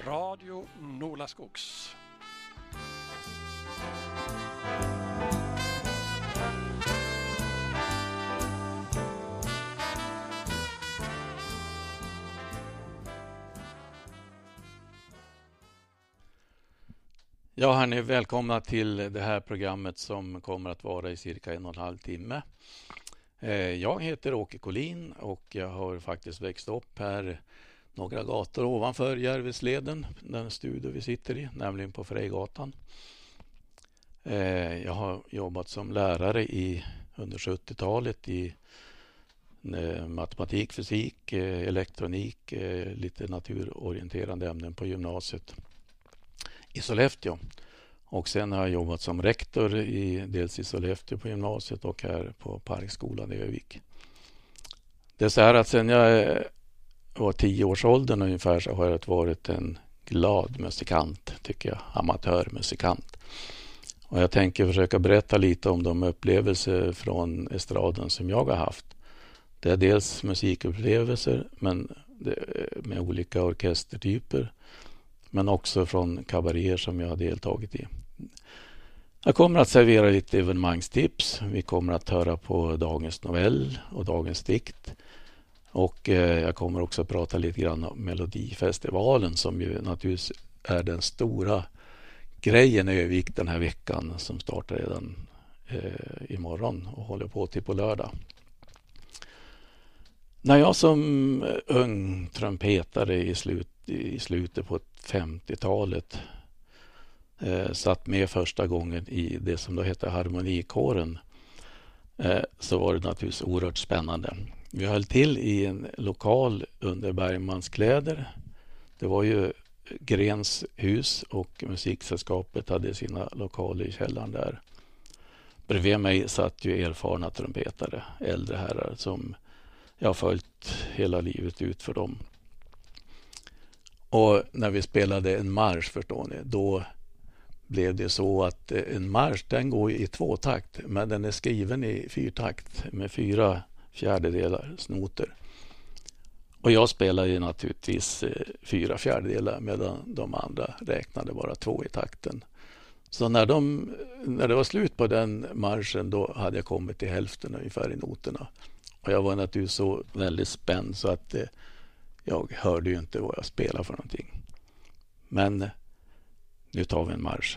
Radio Nolaskogs. Ja, hörni, välkomna till det här programmet som kommer att vara i cirka 1,5 timme. Jag heter Åke Collin och jag har faktiskt växt upp här några gator ovanför Järvesleden, den studio vi sitter i, nämligen på Frejgatan. Jag har jobbat som lärare under 70-talet i matematik, fysik, elektronik, lite naturorienterande ämnen på gymnasiet i Sollefteå. Och sen har jag jobbat som rektor dels i Sollefteå på gymnasiet och här på Parkskolan i Övik. Det är så här att sen jag var 10-årsåldern ungefär så har jag varit en glad musikant, tycker jag, amatörmusikant. Och jag tänker försöka berätta lite om de upplevelser från estraden som jag har haft. Det är dels musikupplevelser med olika orkestertyper, men också från kabaréer som jag har deltagit i. Jag kommer att servera lite evenemangstips. Vi kommer att höra på dagens novell och dagens dikt. Och jag kommer också att prata lite grann om Melodifestivalen som ju naturligtvis är den stora grejen i Övik den här veckan som startar redan imorgon och håller på till på lördag. När jag som ung trumpetare i slutet på 50-talet satt med första gången i det som då heter harmonikåren, så var det naturligtvis oerhört spännande. Vi höll till i en lokal under Bergmanskläder. Det var ju Grens hus och musiksällskapet hade sina lokaler i källaren där. Bredvid mig satt ju erfarna trumpetare, äldre herrar som jag har följt hela livet ut för dem. Och när vi spelade en marsch, förstår ni, då blev det så att en marsch den går i 2-takt, men den är skriven i 4-takt med 4/4 snoter. Och jag spelade ju naturligtvis 4/4 medan de andra räknade bara 2 i takten. Så när det var slut på den marschen, då hade jag kommit till hälften ungefär i noterna. Och jag var naturligtvis så väldigt spänd så att jag hörde ju inte vad jag spelade för någonting. Men nu tar vi en marsch.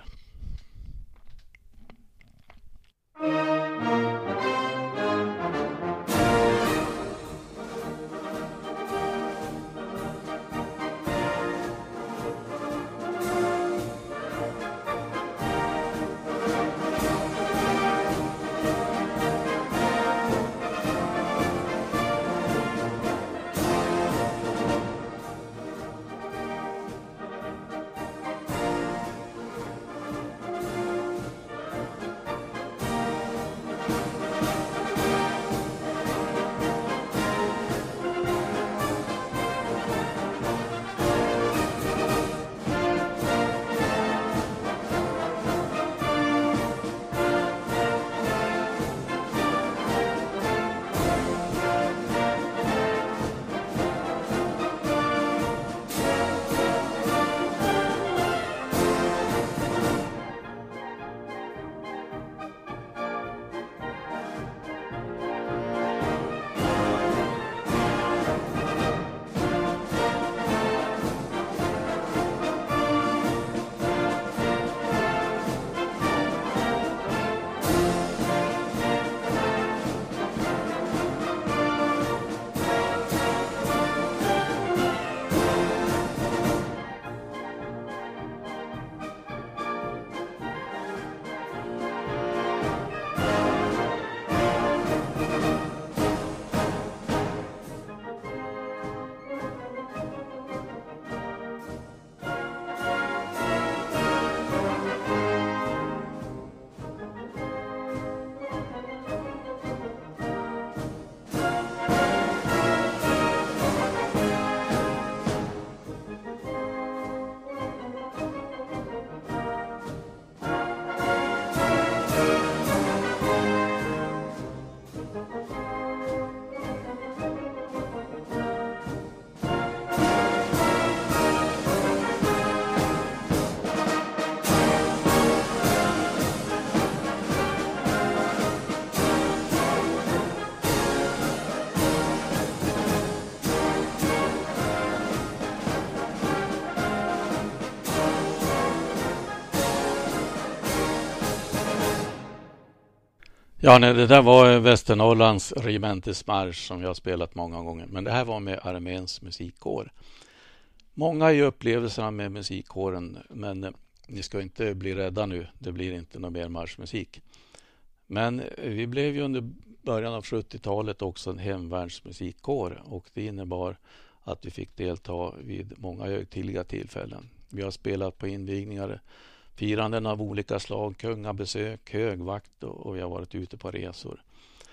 Ja, nej, det där var Västernorrlands regementesmarsch som jag har spelat många gånger. Men det här var med arméns musikkår. Många är ju upplevelserna med musikkåren, men ni ska inte bli rädda nu. Det blir inte någon mer marschmusik. Men vi blev ju under början av 70-talet också en hemvärnsmusikkår, och det innebar att vi fick delta vid många högtidliga tillfällen. Vi har spelat på invigningar, firanden av olika slag, kungabesök, högvakt, och vi har varit ute på resor.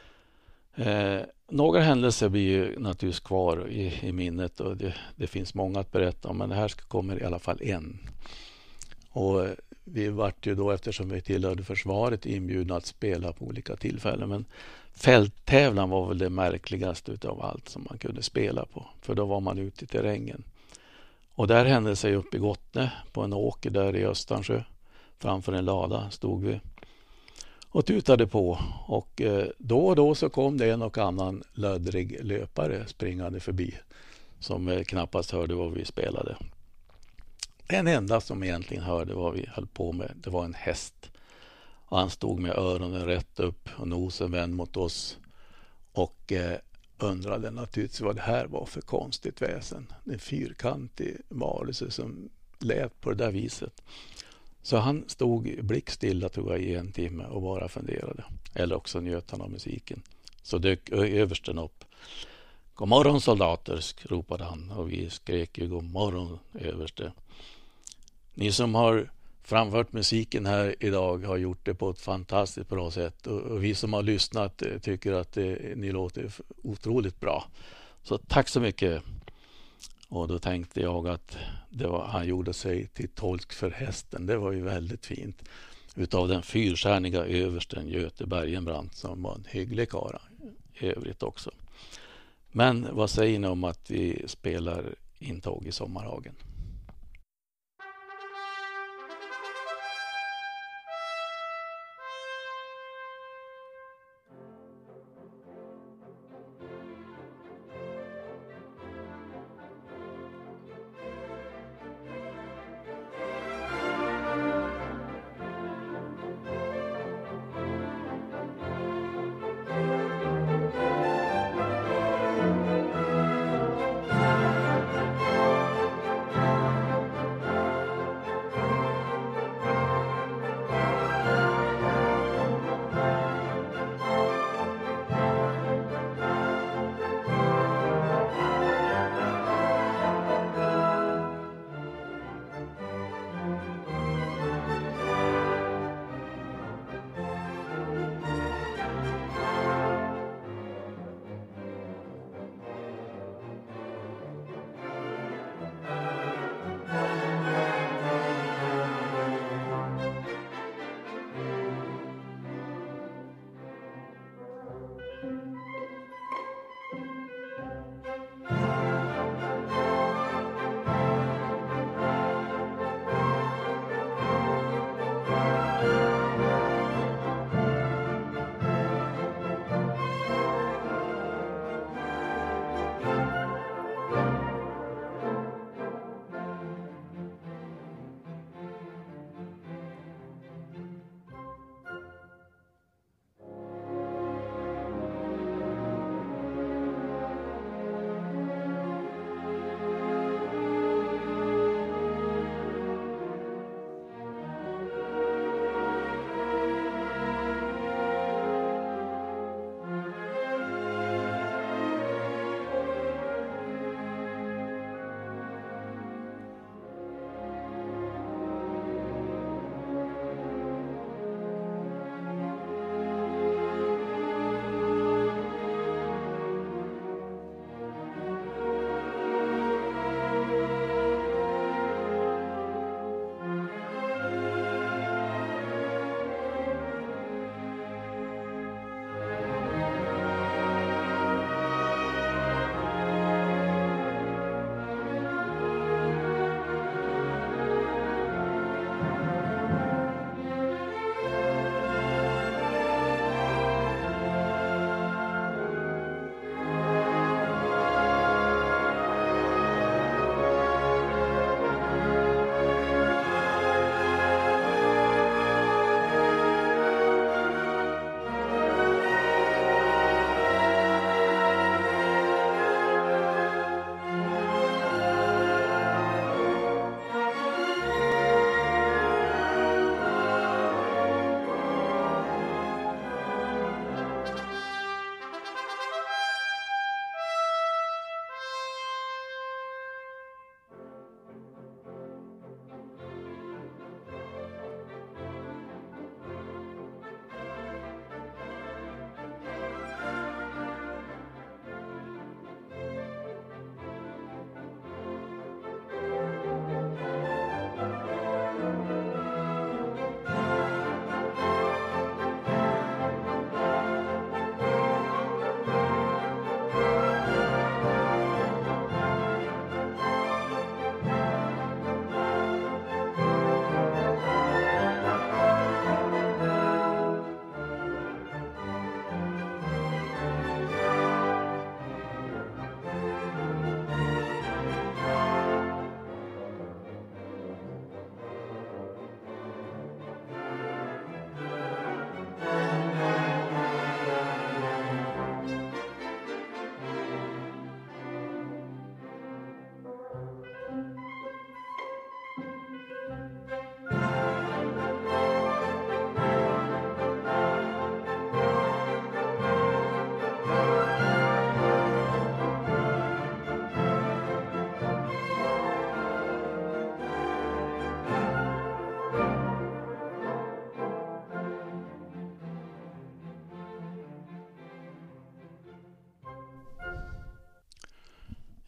Några händelser blir ju naturligtvis kvar i minnet, och det finns många att berätta om, men det här kommer i alla fall en. Och vi vart ju då, eftersom vi tillhörde försvaret, inbjudna att spela på olika tillfällen, men fälttävlan var väl det märkligaste utav allt som man kunde spela på, för då var man ute i terrängen. Och där hände sig uppe i Gottne på en åker där i Östansjö, framför en lada stod vi och tutade på, och då och då så kom det en och annan löddrig löpare springande förbi som knappast hörde vad vi spelade. Den enda som egentligen hörde vad vi höll på med, det var en häst. Och han stod med öronen rätt upp och nosen vänd mot oss och undrade naturligtvis vad det här var för konstigt väsen. En fyrkantig varelse som lät på det där viset. Så han stod blickstilla, tror jag, i en timme och bara funderade. Eller också njöt han av musiken. Så dök översten upp. God morgon soldater, ropade han, och vi skrek ju god morgon överste. Ni som har framfört musiken här idag har gjort det på ett fantastiskt bra sätt, och vi som har lyssnat tycker att ni låter otroligt bra. Så tack så mycket. Och då tänkte jag att han gjorde sig till tolk för hästen. Det var ju väldigt fint. Utav den fyrstjärniga översten Göte Bergenbrant, som var en hygglig karl i övrigt också. Men vad säger ni om att vi spelar Intåg i sommarhagen?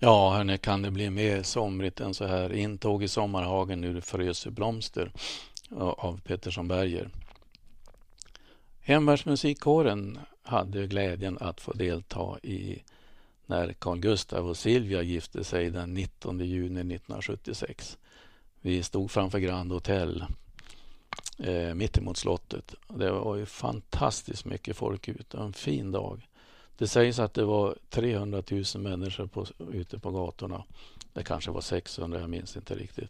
Ja, hörni, kan det bli mer somrigt än så här? Intåg i sommarhagen ur Frösöblomster av Pettersson Berger. Hemvärnsmusikkåren hade glädjen att få delta i när Carl Gustav och Silvia gifte sig den 19 juni 1976. Vi stod framför Grand Hotel mitt emot slottet. Det var ju fantastiskt mycket folk ute. En fin dag. Det sägs att det var 300 000 människor ute på gatorna. Det kanske var 600, jag minns inte riktigt.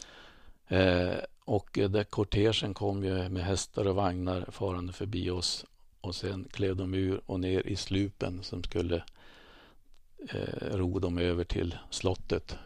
Och där kortegen kom ju med hästar och vagnar farande förbi oss. Och sen klev de ur och ner i slupen som skulle ro dem över till slottet.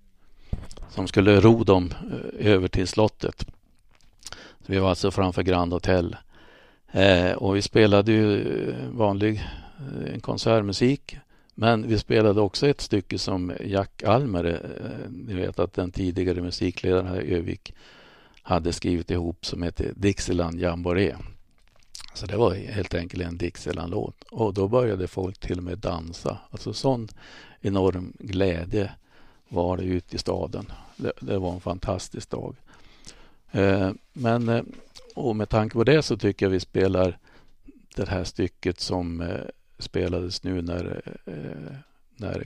Så vi var alltså framför Grand Hotel. Och vi spelade ju en konsertmusik. Men vi spelade också ett stycke som Jack Almere, ni vet att den tidigare musikledaren här i Övik, hade skrivit ihop som heter Dixieland Jamboree. Så det var helt enkelt en Dixieland-låt. Och då började folk till och med dansa. Alltså sån enorm glädje var det ute i staden. Det var en fantastisk dag. Och med tanke på det så tycker jag vi spelar det här stycket som spelades nu när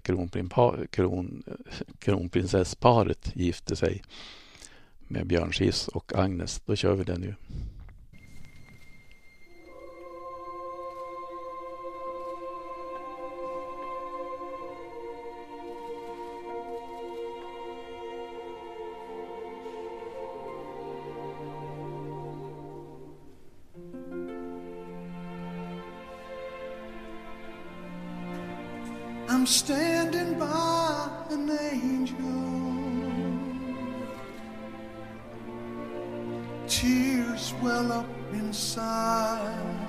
kronprinsessparet gifte sig med Björn Skifs och Agnes. Då kör vi det nu. I'm standing by an angel, tears well up inside,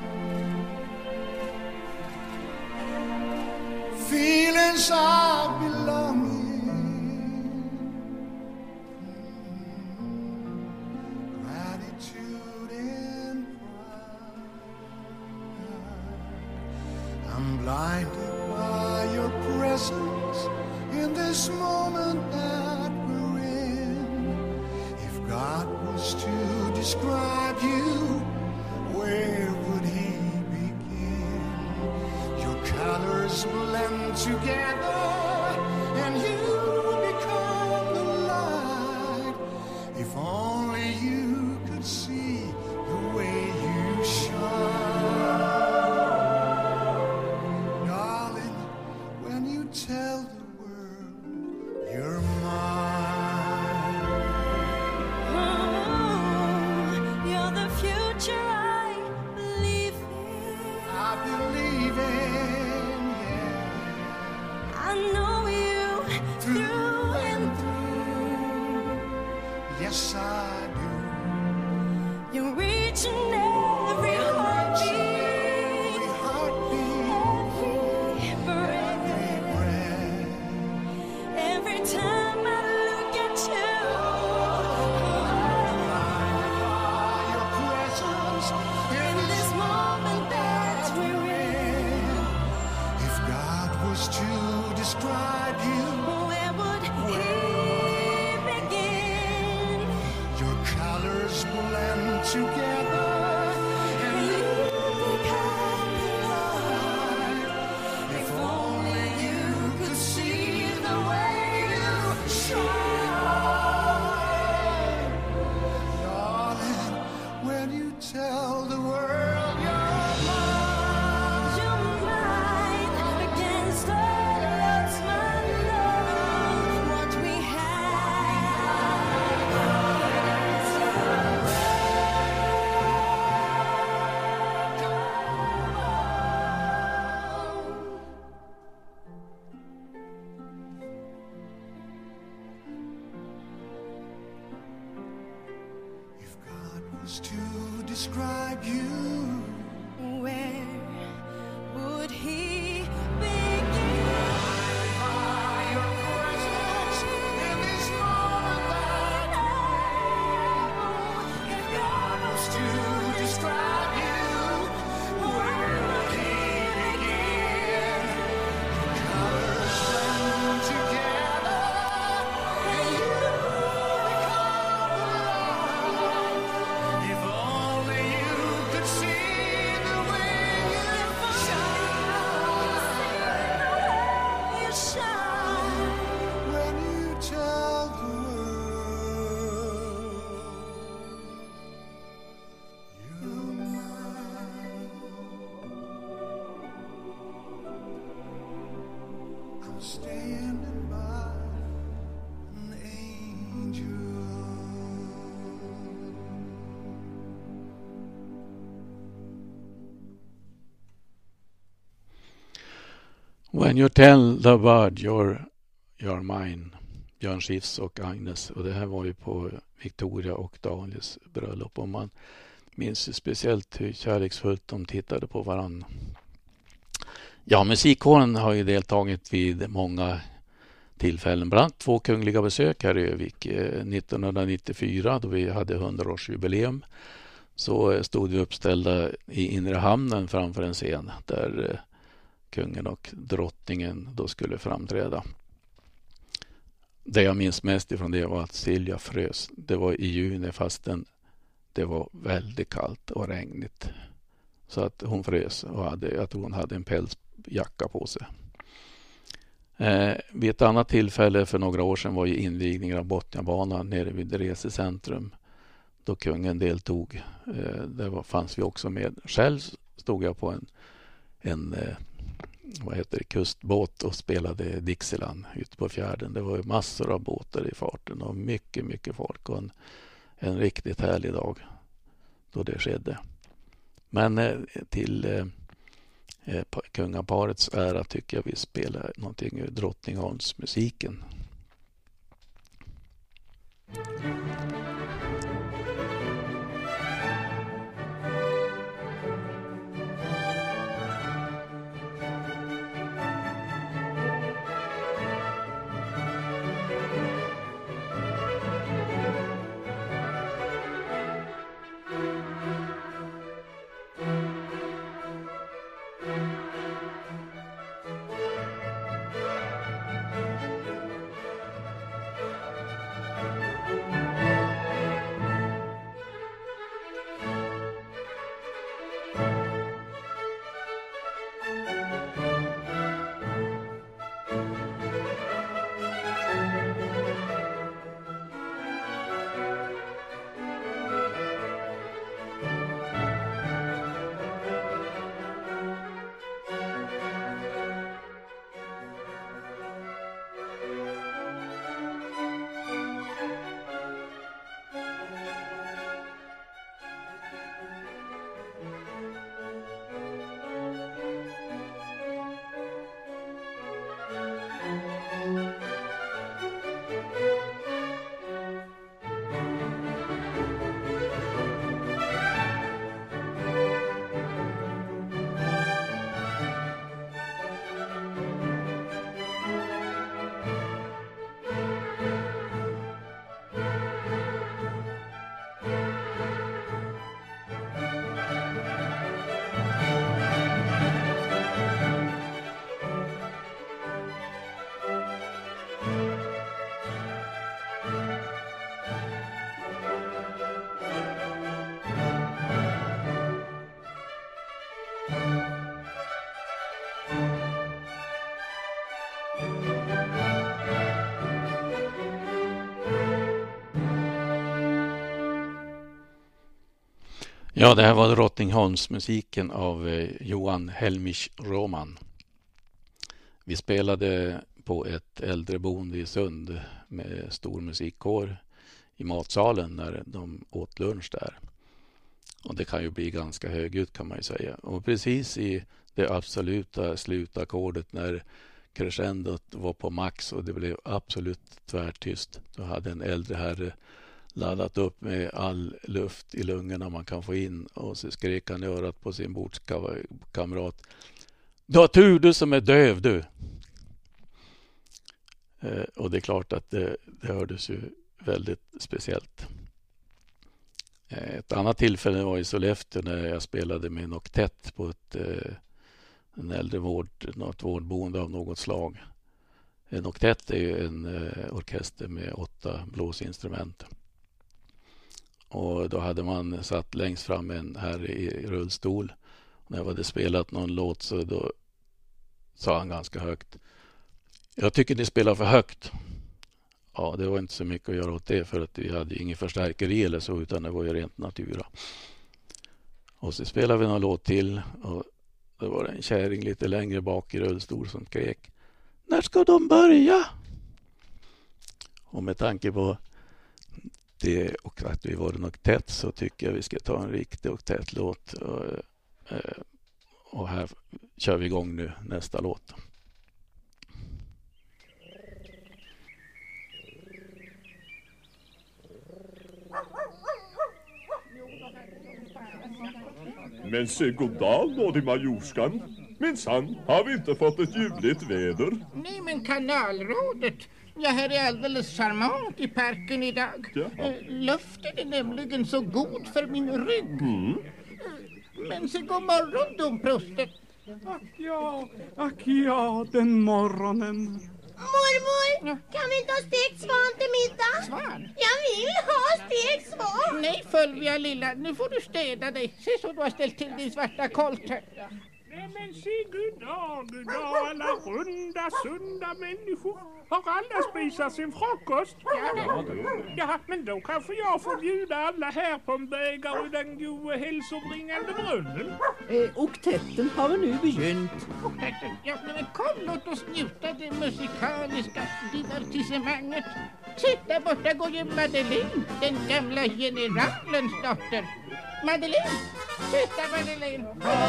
feelings of belonging, gratitude and pride. I'm blinded by your presence in this moment that we're in. If God was to describe you, where would he begin? Your colors blend together and you become the light. If only you could see the way you shine. Tell the world you're mine. Oh, you're the future I believe in. I believe in, yeah. I know you through and through. Yes, I do. You're reaching every heartbeat. To describe you, where would he begin? Your colors blend together and you become the light. If only you could see the way you shine. Darling, when you tell the world you're mine, you're mine against all odds, my love. What we if God was to describe you, where would he begin? your presence in this moment that if God was to describe you, where would he begin? Your colors blend together. When you tell the bird you're mine. Björn Skifs och Agnes. Och det här var ju på Victoria och Daniels bröllop. Och man minns ju speciellt hur kärleksfullt de tittade på varann. Ja, musikkåren har ju deltagit vid många tillfällen. Bland annat 2 kungliga besök här i Övik. 1994 då vi hade 100-årsjubileum så stod vi uppställda i inre hamnen framför en scen där kungen och drottningen då skulle framträda. Det jag minns mest ifrån det var att Silja frös. Det var i juni fastän det var väldigt kallt och regnigt. Så att hon frös och jag tror hon hade en pälsjacka på sig. Vid ett annat tillfälle för några år sedan var ju invigningen av Botniabanan nere vid resecentrum då kungen deltog. Där fanns vi också med. Själv stod jag på en kustbåt och spelade Dixieland ute på fjärden. Det var ju massor av båtar i farten och mycket, mycket folk och en riktigt härlig dag då det skedde. Men till kungaparets ära tycker jag vi spelar någonting ur Drottningholmsmusiken. Ja, det här var Drottningholmsmusiken av Johan Helmich Roman. Vi spelade på ett äldreboende i Sund med stor musikkår i matsalen när de åt lunch där. Och det kan ju bli ganska högljutt kan man ju säga. Och precis i det absoluta slutackordet när crescendot var på max och det blev absolut tvärtyst. Då hade en äldre herre laddat upp med all luft i lungorna man kan få in och så skrek han i örat på sin bordskamrat. Du har tur du som är döv du. Och det är klart att det hördes ju väldigt speciellt. Ett annat tillfälle var i Sollefteå när jag spelade med en oktett på en något vårdboende av något slag. En oktett är ju en orkester med 8 blåsinstrument. Och då hade man satt längst fram en här i rullstol. När jag hade spelat någon låt så då sa han ganska högt. Jag tycker ni spelar för högt. Ja, det var inte så mycket att göra åt det för att vi hade ingen förstärkeri eller så utan det var ju rent natura. Och så spelade vi någon låt till och då var det en kärring lite längre bak i rullstol som skrek. När ska de börja? Och med tanke på det och att vi var en oktett så tycker jag vi ska ta en riktig oktettlåt. Och här kör vi igång nu nästa låt. Men se goddag då till majorskan. Minsann har vi inte fått ett ljuvligt väder. Nej, men kanalrådet. Ja, här är alldeles charmant i parken idag. Luften är nämligen så god för min rygg. Men se god morgon, domprosten. Ack ja, den morgonen. Mormor, kan vi inte ha stekt svan till middag? Svan? Jag vill ha stekt svan. Nej, Fölvia lilla, nu får du städa dig. Se så du har ställt till din svarta kolt här. Nej men se goddag, alla runda, sunda människor. Har alla spisat sin frukost? Ja, men då kanske jag får bjuda alla här på en bägare ur den goda hälsobringande brunnen. Oktetten har nu begynt. Ja, men kom, låt oss njuta det musikaliska divertissemanget. Sitt där borta går ju Madeleine, den gamla generalens dotter. Madeleine, sitt där Madeleine.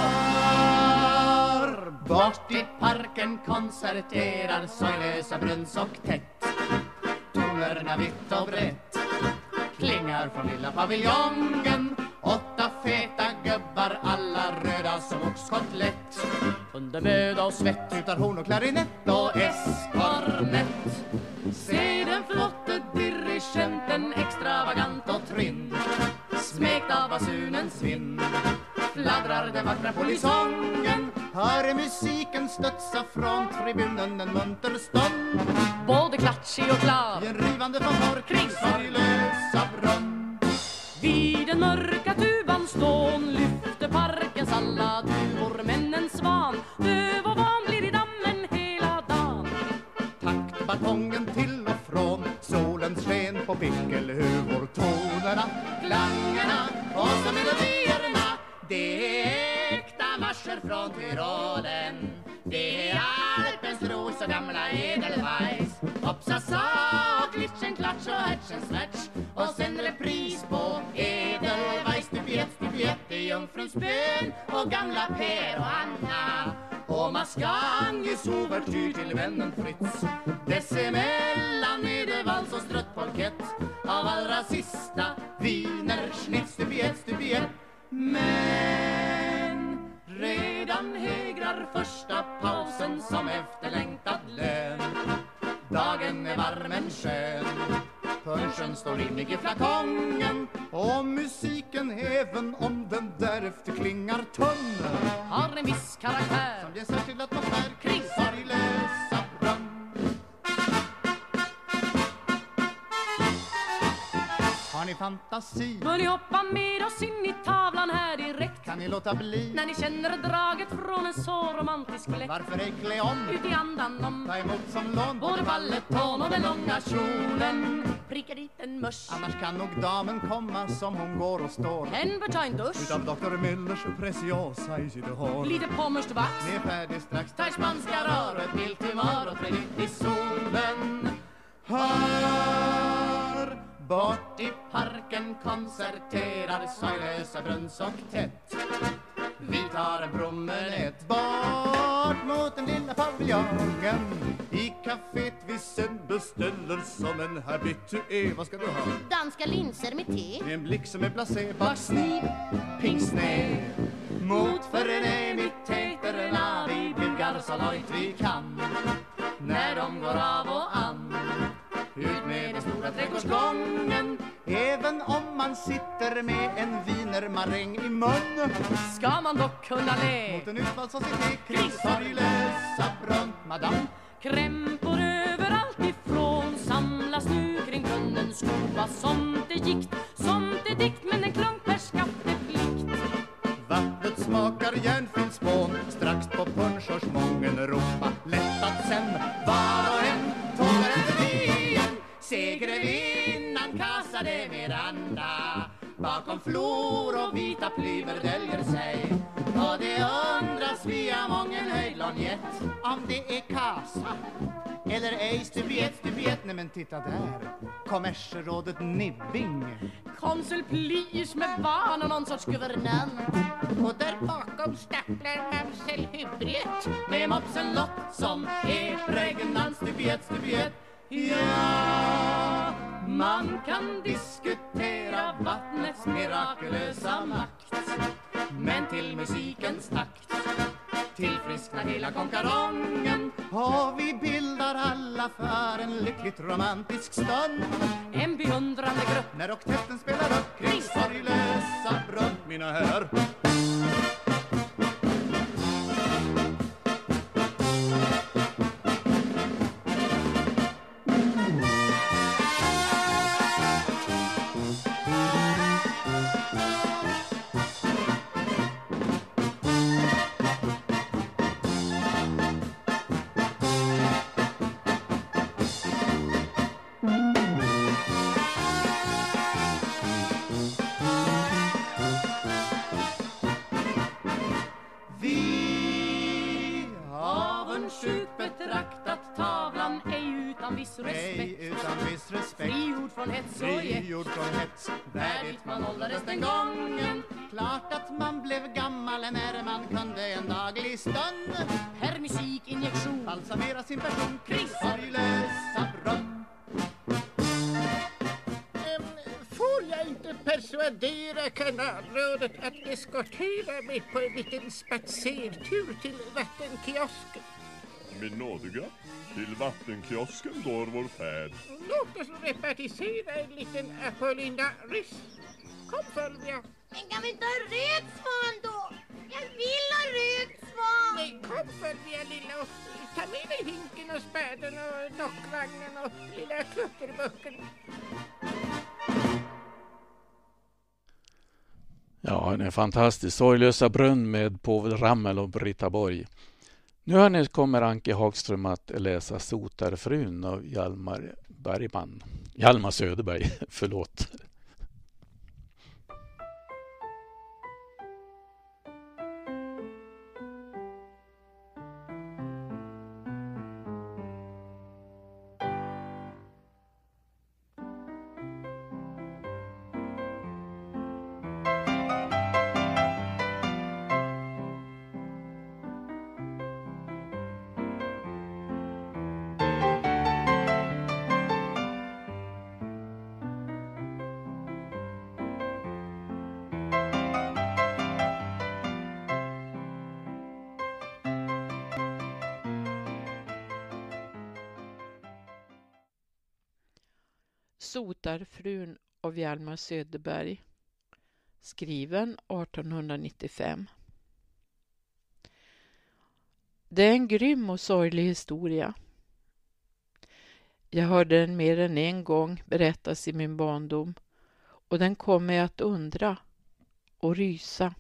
Bort i parken konserterar sorglösa brunnsocktett. Tonerna vitt och brett klingar från lilla paviljongen. 8 feta gubbar, alla röda som oxkotlett. Under möda och svett tutar horn och klarinett och eskornett. Se den flotte dirigenten, extravagant och trinn, smekt av basunens vind. Fladdrar den vackra polisongen, hör musiken studsa från tribunen en munter stund. Både klatschig och klar, i en rivande fanfar kring sorglösa brunn. Vid den mörka tuban stån lyfter parkens alla duvor. Men en svan, döv och vanlig i dammen hela dagen. Taktbatongen till och från, solens sken på pickelhuvor. Tonerna, klangerna och så melodierna, det är äkta marscher från Tyrolen. Det är Alpens ros och gamla Edelweiss. Hoppsa sa, glitchen, klatsch och hertchen snatch. Och sen repris på Edelweiss. Stupiett, jungfruns bön och gamla Per och Anna. Och Maskanges ouvertyr till vännen Fritz. Dessemellan är det vals och strött polkett. Av allra sista Wiener Schnitz, stupiett. Men redan hägrar första pausen som efterlängtad lön. Dagen är varm men skön, punschen står rimlig i flakongen. Och musiken, även om den därefter klingar tunn, har en viss karaktär som ger särskild atmosfär kring sorglösa brunn. Har ni fantasi? Bör ni hoppa med oss in i tavlan här direkt? Kan ni låta bli? När ni känner draget från en så romantisk fläkt. Varför ej klä om? Ut i andan om ta emot som lån både ballettån och den långa kjolen. Pricka dit en mörs. Annars kan nog damen komma som hon går och står. En bör ta en dusch. Utav Dr. Millers Preciosa i sitt hår. Lite pommerst vax. Ni är färdig strax. Ta spanska rör och ett vilt humör och träd ut i solen. Hör! Bort i parken konserterar sorglösa brunnsocktett. Vi tar en promenad bort mot den lilla paviljongen. I kaféet vi sen beställer som en habitué. Vad ska du ha? Danska linser med te. Med en blick som är blasé. Baksniv, pingsned. Mot förnämigheterna vi byggar så lojt vi kan. När de går av och an, ut med den stora trädgårdsgången. Även om man sitter med en wienermaräng i mun, ska man dock kunna le mot en utfallssocietet kring sorglösa brunn. Madame, krämpor överallt ifrån samlas nu kring brunnen. Skova som det gikt, som det dikt, men en klumpers skatteplikt. vattnet smakar järnfilspån. Strax på punschörsmången ropa lättat sen. Var och en tågar efter igen. Segrevinnan Casa de Miranda bakom flor och vita plymer döljer sig. Och det undras via mången höjd långet om det är Casa eller ej. Stupiett, nej men titta där, kommersrådet Nibbing, konsul Pliers med barn och någon sorts guvernant. Och där bakom stapplar mamsel Hubret med mopsen Lott som är pregnant. Stupiett. Ja, man kan diskutera vattnets mirakulösa makt, men till konkarongen. Och vi bildar alla för en lyckligt romantisk stund. En beundrande grupp när oktetten spelar upp kring sorglösa brunn, mina herrar. betraktat tavlan ej utan viss respekt. Frigjord från hets och hets. Värdigt man åldrades den gången. Klart att man blev gammal när man kunde en daglig stund. Per musikinjektion balsamera sin person kring sorglösa brunn. Får jag inte persuadera kanalrådet att eskortera mig på en liten spatsertur till vattenkiosken? Min nådiga, till vattenkiosken går vår färd. Låt oss repartisera en liten apollinaris. Kom, Fulvia. Men kan vi inte ha rökt svan då? Jag vill ha rökt svan. Nej, kom Fulvia lilla och ta med dig hinken och späden och dockvagnen och lilla klutterbucken. Ja, den är fantastisk. Sorglösa brunn med Povel Ramel och Britta Borg. Nu hörni, kommer Anke Hagström att läsa Sotarfrun av Hjalmar Söderberg, förlåt. Sotarfrun av Hjalmar Söderberg, skriven 1895. Det är en grym och sorglig historia. Jag hörde den mer än en gång berättas i min barndom och den kom mig att undra och rysa.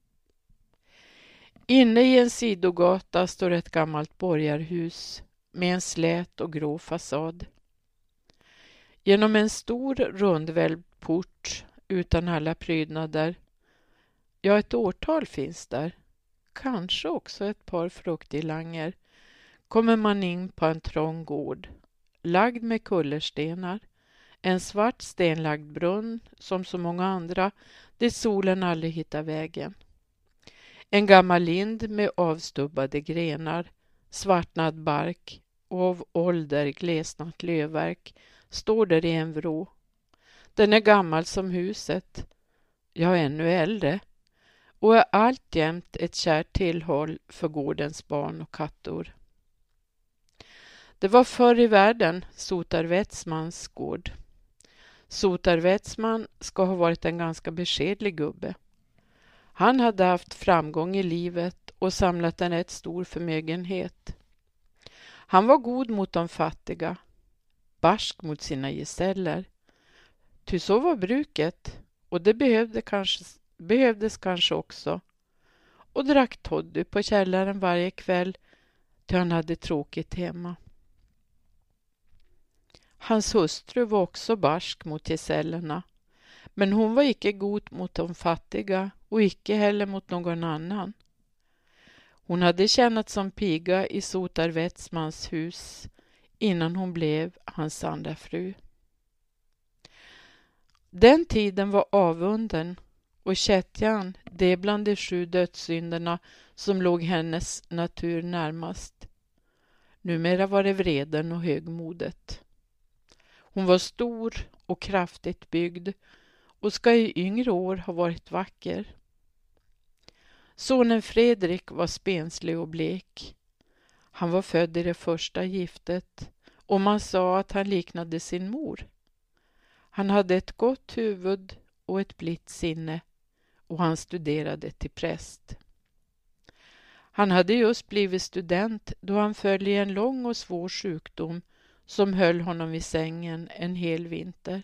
Inne i en sidogata står ett gammalt borgarhus med en slät och grå fasad. Genom en stor rundvälvd port utan alla prydnader, ja ett årtal finns där, kanske också ett par fruktilanger, kommer man in på en trång gård, lagd med kullerstenar, en svart stenlagd brunn som så många andra, dit solen aldrig hittar vägen. En gammal lind med avstubbade grenar, svartnad bark och av ålder glesnat lövverk står där i en vrå. Den är gammal som huset, ja ännu äldre, och är alltjämt ett kärt tillhåll för gårdens barn och kattor. Det var förr i världen Sotar Wetsmans gård. Sotar Wetsman ska ha varit en ganska beskedlig gubbe. Han hade haft framgång i livet och samlat en rätt stor förmögenhet. Han var god mot de fattiga, barsk mot sina gesäller. Ty så var bruket, och det behövdes kanske också. Och drack toddy på källaren varje kväll till han hade tråkigt hemma. Hans hustru var också barsk mot gesällerna, men hon var icke god mot de fattiga och icke heller mot någon annan. Hon hade tjänat som piga i Sotar Wetsmans hus innan hon blev hans andra fru. Den tiden var avunden och kättjan, det bland de 7 dödssynderna som låg hennes natur närmast. Numera var det vreden och högmodet. Hon var stor och kraftigt byggd och ska i yngre år ha varit vacker. Sonen Fredrik var spenslig och blek. Han var född i det första giftet och man sa att han liknade sin mor. Han hade ett gott huvud och ett blitt sinne och han studerade till präst. Han hade just blivit student då han föll i en lång och svår sjukdom som höll honom vid sängen en hel vinter.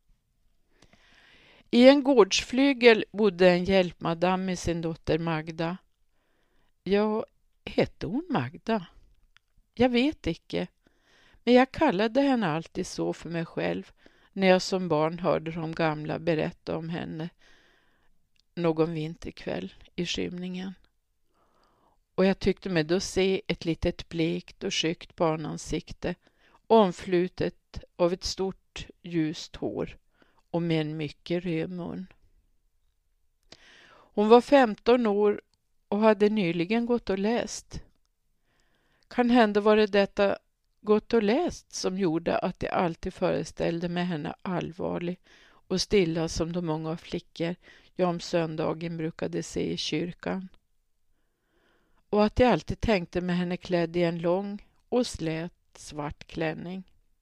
I en gårdsflygel bodde en hjälpmadam med sin dotter Magda. Ja, hette hon Magda? Jag vet inte, men jag kallade henne alltid så för mig själv när jag som barn hörde de gamla berätta om henne någon vinterkväll i skymningen. Och jag tyckte mig då se ett litet blekt och skyggt barnansikte omflutet av ett stort ljust hår och med en mycket röd mun. Hon var 15 år och hade nyligen gått och läst. Kan hända var det detta gått och läst som gjorde att jag alltid föreställde mig henne allvarlig och stilla som de många flickor jag om söndagen brukade se i kyrkan. Och att jag alltid tänkte med henne klädd i en lång och slät svart klänning.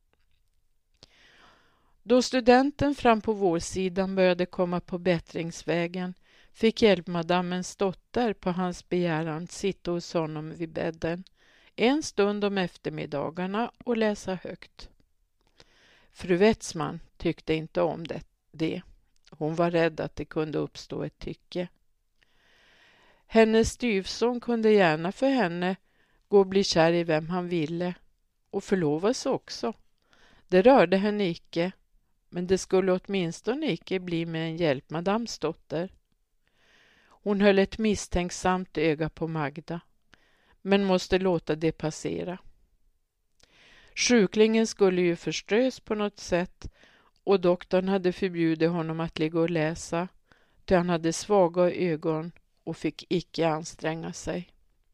Då studenten fram på vårsidan började komma på bättringsvägen fick hjälpmadammens dotter på hans begäran sitta hos honom vid bädden en stund om eftermiddagarna och läsa högt. Fru Wetsman tyckte inte om det. Hon var rädd att det kunde uppstå ett tycke. Hennes styvson kunde gärna för henne gå och bli kär i vem han ville och förlovas också. Det rörde henne icke, men det skulle åtminstone icke bli med en hjälpmadams dotter. Hon höll ett misstänksamt öga på Magda, men måste låta det passera. Sjuklingen skulle ju förströs på något sätt och doktorn hade förbjudit honom att ligga och läsa, då han hade svaga ögon och fick icke anstränga sig.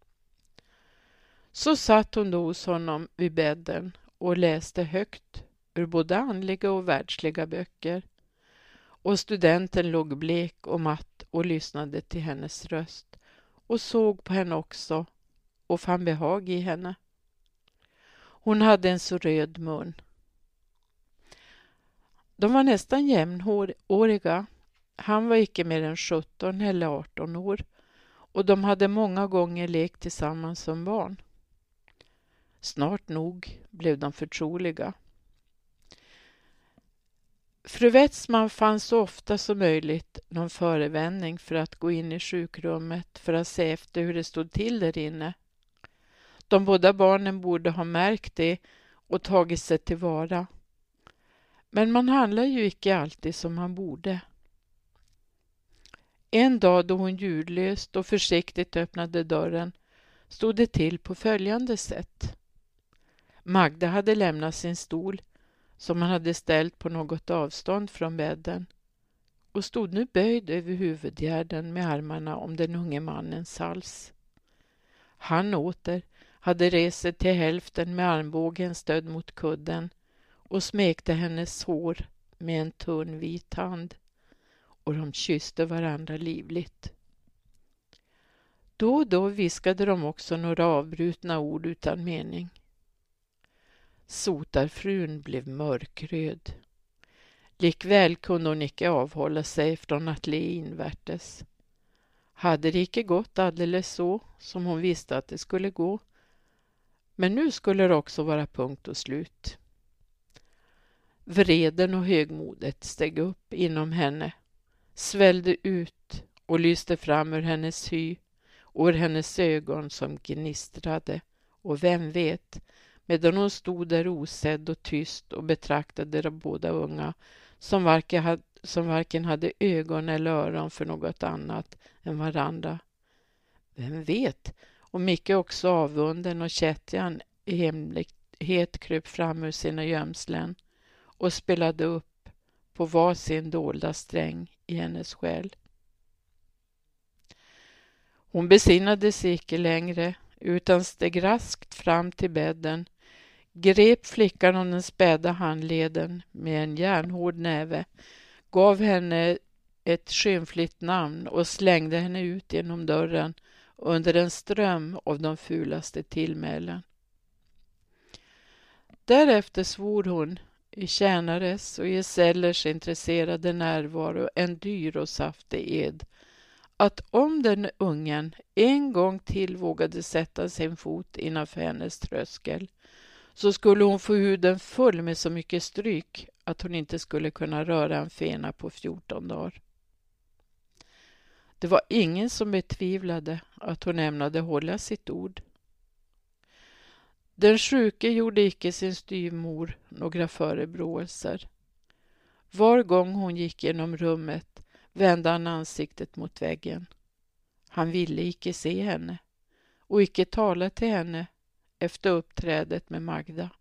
Så satt hon då hos honom vid bädden och läste högt ur både andliga och världsliga böcker. Och studenten låg blek och matt och lyssnade till hennes röst och såg på henne också och fann behag i henne. Hon hade en så röd mun. De var nästan jämnåriga. Han var icke mer än 17 eller 18 år och de hade många gånger lekt tillsammans som barn. Snart nog blev de förtroliga. Fru Wetsman fann så ofta som möjligt någon förevändning för att gå in i sjukrummet för att se efter hur det stod till där inne. De båda barnen borde ha märkt det och tagit sig tillvara. Men man handlar ju icke alltid som man borde. En dag då hon ljudlöst och försiktigt öppnade dörren stod det till på följande sätt. Magda hade lämnat sin stol som han hade ställt på något avstånd från bädden och stod nu böjd över huvudgärden med armarna om den unge mannens hals. Han åter hade rest sig till hälften med armbågen stödd mot kudden och smekte hennes hår med en tunn vit hand och de kysste varandra livligt. Då och då viskade de också några avbrutna ord utan mening. Sotarfrun blev mörkröd. Likväl kunde hon icke avhålla sig från att le invärtes. Hade det icke gått alldeles så som hon visste att det skulle gå. Men nu skulle det också vara punkt och slut. Vreden och högmodet steg upp inom henne, svällde ut och lyste fram ur hennes hy och ur hennes ögon som gnistrade. Och vem vet, medan hon stod där osedd och tyst och betraktade de båda unga som varken hade ögon eller öron för något annat än varandra. Vem vet om icke också avunden och kättjan i hemlighet kröp fram ur sina gömslen och spelade upp på var sin dolda sträng i hennes själ. Hon besinnade sig icke längre utan steg raskt fram till bädden, grep flickan om den späda handleden med en järnhård näve, gav henne ett skymfligt namn och slängde henne ut genom dörren under en ström av de fulaste tillmälen. Därefter svor hon i tjänares och gesällers intresserade närvaro en dyr och saftig ed att om den ungen en gång till vågade sätta sin fot innanför hennes tröskel så skulle hon få huden full med så mycket stryk att hon inte skulle kunna röra en fena på 14 dagar. Det var ingen som betvivlade att hon ämnade hålla sitt ord. Den sjuke gjorde icke sin styvmor några förebråelser. Var gång hon gick genom rummet vände han ansiktet mot väggen. Han ville icke se henne och icke tala till henne efter uppträdet med Magda.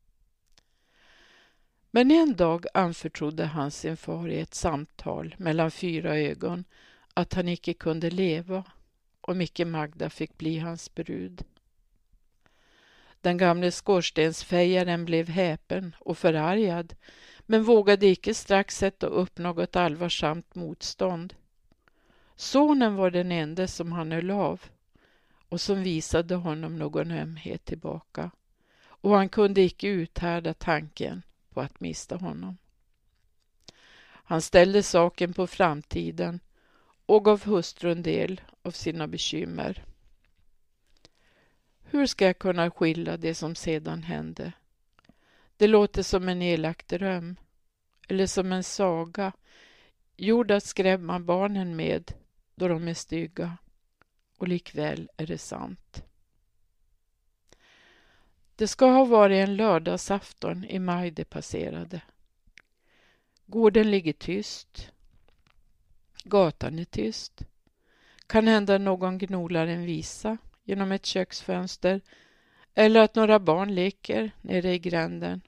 Men en dag anförtrodde han sin far i ett samtal mellan 4 ögon att han icke kunde leva om icke Magda fick bli hans brud. Den gamle skorstensfejaren blev häpen och förargad men vågade icke strax sätta upp något allvarsamt motstånd. Sonen var den enda som han höll av och som visade honom någon ömhet tillbaka och han kunde icke uthärda tanken på att mista honom. Han ställde saken på framtiden och gav hustrun del av sina bekymmer. Hur ska jag kunna skilja det som sedan hände? Det låter som en elak dröm eller som en saga gjord att skrämma barnen med då de är stygga och likväl är det sant. Det ska ha varit en lördagsafton i maj det passerade. Gården ligger tyst. Gatan är tyst. Kan hända någon gnolar en visa genom ett köksfönster eller att några barn leker nere i gränden.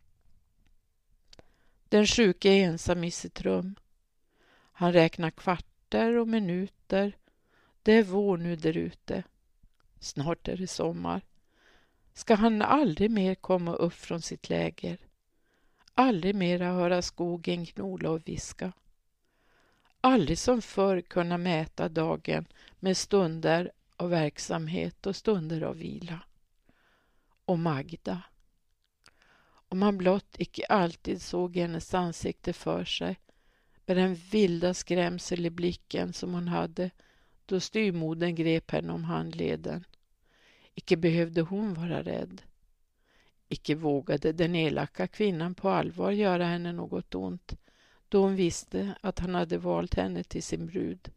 Den sjuke är ensam i sitt rum. Han räknar kvarter och minuter. Det är vår nu där ute. Snart är det sommar. Ska han aldrig mer komma upp från sitt läger? Aldrig mera höra skogen knola och viska? Aldrig som förr kunna mäta dagen med stunder av verksamhet och stunder av vila? Och Magda. Om han blott icke alltid såg hennes ansikte för sig med den vilda skrämsel i blicken som hon hade då styrmodern grep henne om handleden. Icke behövde hon vara rädd. Icke vågade den elaka kvinnan på allvar göra henne något ont då hon visste att han hade valt henne till sin brud.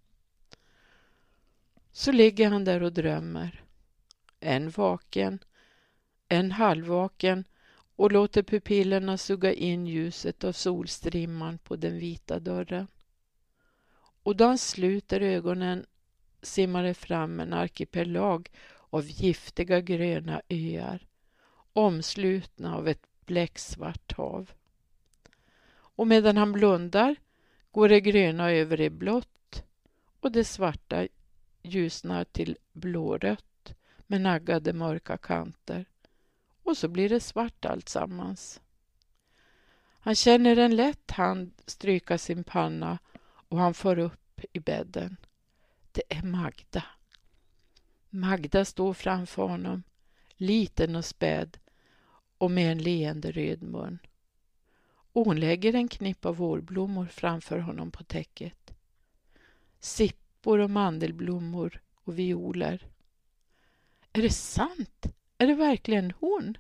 Så ligger han där och drömmer. En vaken, en halvvaken och låter pupillerna suga in ljuset av solstrimman på den vita dörren. Och då han sluter ögonen simmar det fram en arkipelag av giftiga gröna öar, omslutna av ett bläcksvart hav. Och medan han blundar går det gröna över i blått och det svarta ljusnar till blårött med naggade mörka kanter. Och så blir det svart alltsammans. Han känner en lätt hand stryka sin panna och han får upp i bädden. Det är Magda. Magda står framför honom, liten och späd och med en leende röd mun. Och hon lägger en knippa vårblommor framför honom på täcket. Sippor och mandelblommor och violer. Är det sant? Är det verkligen hon?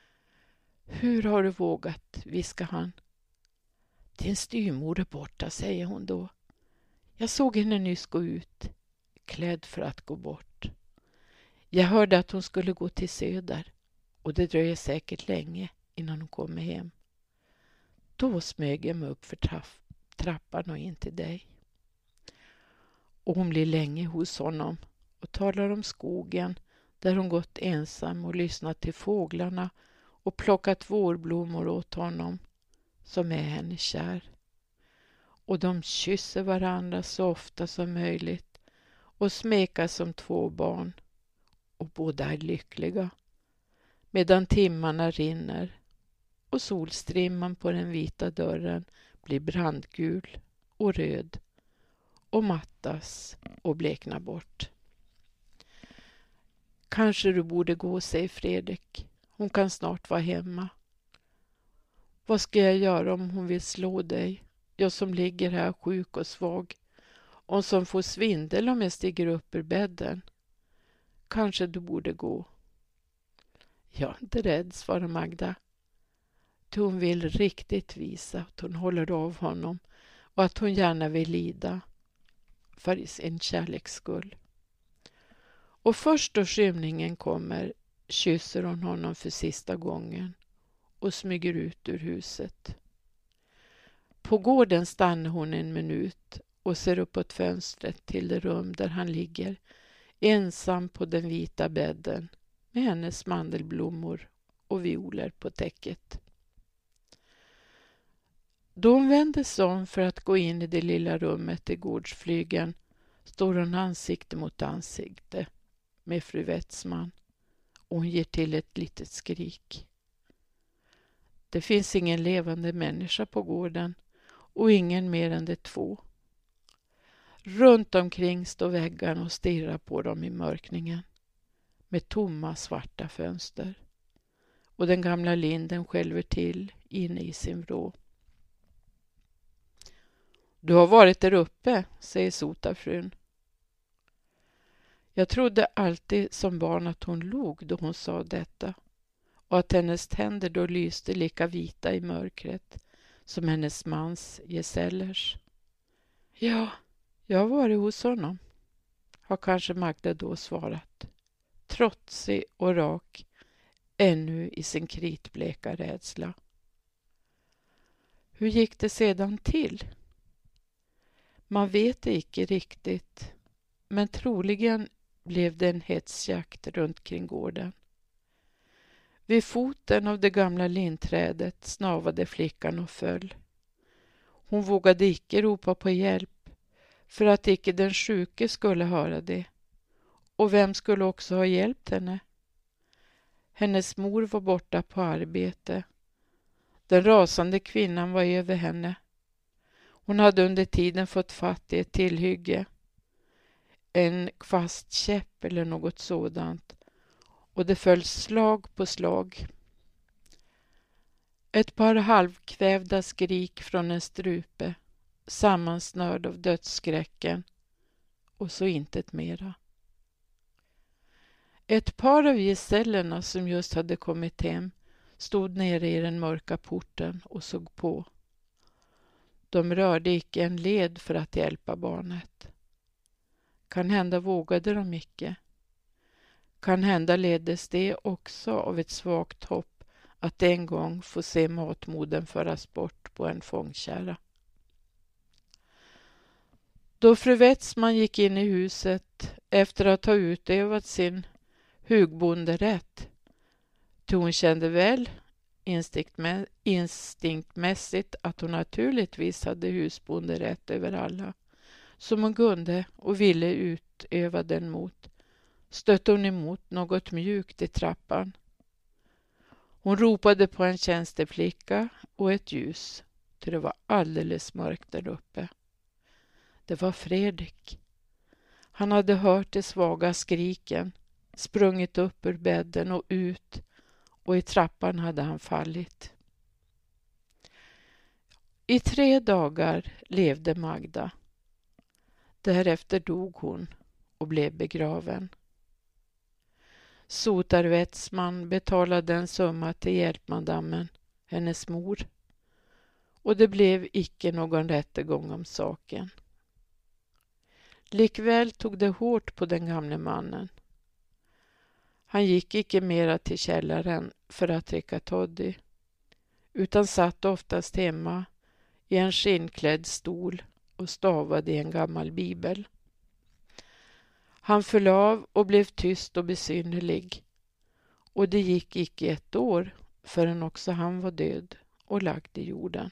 Hur har du vågat, viskar han. Din styrmor är borta, säger hon då. Jag såg henne nyss gå ut, klädd för att gå bort. Jag hörde att hon skulle gå till söder och det dröjer säkert länge innan hon kommer hem. Då smög jag mig upp för trappan och in till dig. Och hon blir länge hos honom och talar om skogen där hon gått ensam och lyssnat till fåglarna och plockat vårblommor åt honom som är henne kär. Och de kysser varandra så ofta som möjligt och smekar som 2 barn. Och båda är lyckliga medan timmarna rinner och solstrimman på den vita dörren blir brandgul och röd och mattas och bleknar bort. Kanske du borde gå, säger Fredrik Hon kan snart vara hemma. Vad ska jag göra om hon vill slå dig? Jag som ligger här sjuk och svag. Och som får svindel om jag stiger upp ur bädden. Kanske du borde gå. Jag är inte rädd, svarar Magda. Hon vill riktigt visa att hon håller av honom och att hon gärna vill lida för sin kärleks skull. Och först då skymningen kommer kysser hon honom för sista gången och smyger ut ur huset. På gården stannar hon en minut och ser uppåt fönstret till det rum där han ligger, ensam på den vita bädden med hennes mandelblommor och violer på täcket. Då hon vänder sig om för att gå in i det lilla rummet i gårdsflygeln står hon ansikte mot ansikte med fru Wetsman och hon ger till ett litet skrik. Det finns ingen levande människa på gården och ingen mer än de två. Runt omkring står väggarna och stirrar på dem i mörkningen med tomma svarta fönster och den gamla linden skälver till inne i sin vrå. Du har varit där uppe, säger sotarfrun. Jag trodde alltid som barn att hon log då hon sa detta och att hennes tänder då lyste lika vita i mörkret som hennes mans gesellers. Ja, jag har varit hos honom, har kanske Magda då svarat, trotsig och rak, ännu i sin kritbleka rädsla. Hur gick det sedan till? Man vet det icke riktigt, men troligen blev det en hetsjakt runt kring gården. Vid foten av det gamla linträdet snavade flickan och föll. Hon vågade icke ropa på hjälp, för att icke den sjuke skulle höra det. Och vem skulle också ha hjälpt henne? Hennes mor var borta på arbete. Den rasande kvinnan var över henne. Hon hade under tiden fått fatt i ett tillhygge, en kvastkäpp eller något sådant, och det föll slag på slag. Ett par halvkvävda skrik från en strupe, sammansnörd av dödsskräcken, och så intet mera. Ett par av gesällerna som just hade kommit hem stod nere i den mörka porten och såg på. De rörde icke en led för att hjälpa barnet. Kan hända vågade de icke. Kan hända leddes det också av ett svagt hopp att en gång få se matmoden föras bort på en fångkärra. Då fru Wetsman gick in i huset efter att ha utövat sin hugbonderätt, till hon kände väl instinktmässigt att hon naturligtvis hade husbonderätt över alla, som hon kunde och ville utöva den mot, stötte hon emot något mjukt i trappan. Hon ropade på en tjänsteflicka och ett ljus, till det var alldeles mörkt där uppe. Det var Fredrik. Han hade hört de svaga skriken, sprungit upp ur bädden och ut, och i trappan hade han fallit. I 3 dagar levde Magda. Därefter dog hon och blev begraven. Sotar Wetsman betalade en summa till hjälpmadammen, hennes mor, och det blev icke någon rättegång om saken. Likväl tog det hårt på den gamle mannen. Han gick icke mera till källaren för att dricka toddy, utan satt oftast hemma i en skinnklädd stol och stavade i en gammal bibel. Han föll av och blev tyst och besynnerlig, och det gick icke 1 år förrän också han var död och lagd i jorden.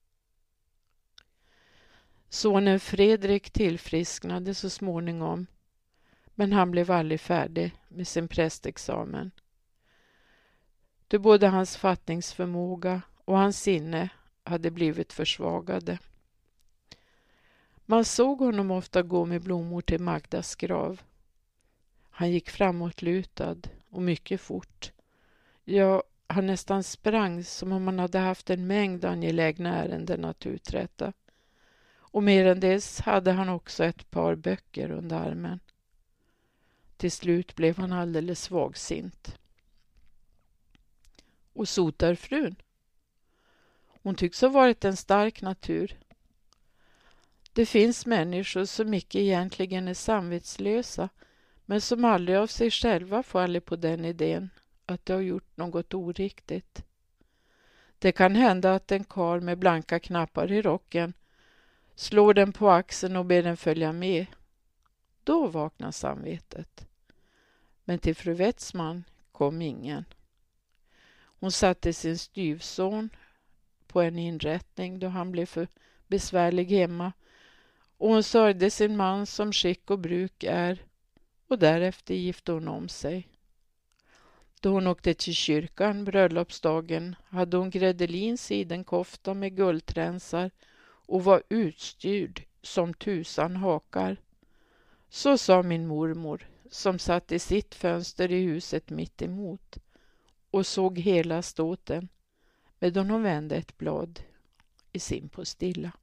Sonen Fredrik tillfrisknade så småningom, men han blev aldrig färdig med sin prästexamen. Då både hans fattningsförmåga och hans sinne hade blivit försvagade. Man såg honom ofta gå med blommor till Magdas grav. Han gick framåtlutad och mycket fort, Ja, han nästan sprang som om han hade haft en mängd angelägna ärenden att uträtta. Och mer än dess hade han också ett par böcker under armen. Till slut blev han alldeles svagsint. Och sotarfrun? Hon tycks ha varit en stark natur. Det finns människor som icke egentligen är samvetslösa, men som aldrig av sig själva faller på den idén att de har gjort något oriktigt. Det kan hända att en karl med blanka knappar i rocken slår den på axeln och ber den följa med. Då vaknar samvetet. Men till fru Wetsman kom ingen. Hon satte sin styvson på en inrättning då han blev för besvärlig hemma, och hon sörjde sin man som skick och bruk är, och därefter gifte hon om sig. Då hon åkte till kyrkan bröllopsdagen hade hon Gredelin sidenkofta med guldtränsar och var utstyrd som tusan hakar. Så sa min mormor, som satt i sitt fönster i huset mitt emot och såg hela ståten medan hon vände ett blad i sin postilla.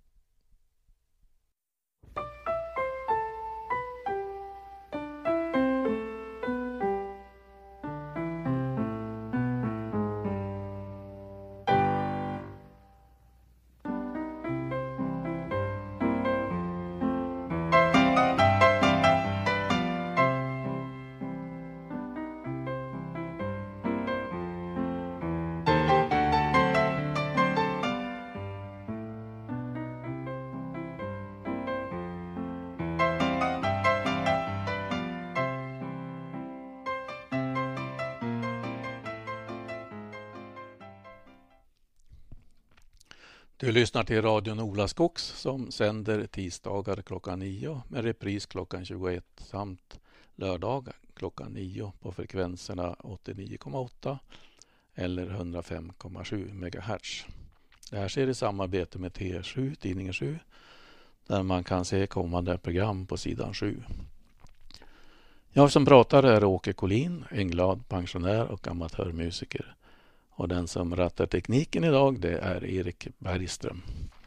Du lyssnar till Radio Nolaskogs som sänder tisdagar klockan 9 med repris klockan 21 samt lördagar klockan 9 på frekvenserna 89,8 eller 105,7 MHz. Det här sker i samarbete med T7, tidningen 7, där man kan se kommande program på sidan 7. Jag som pratar är Åke Collin, en glad pensionär och amatörmusiker. Och den som rattar tekniken idag, det är Erik Bergström.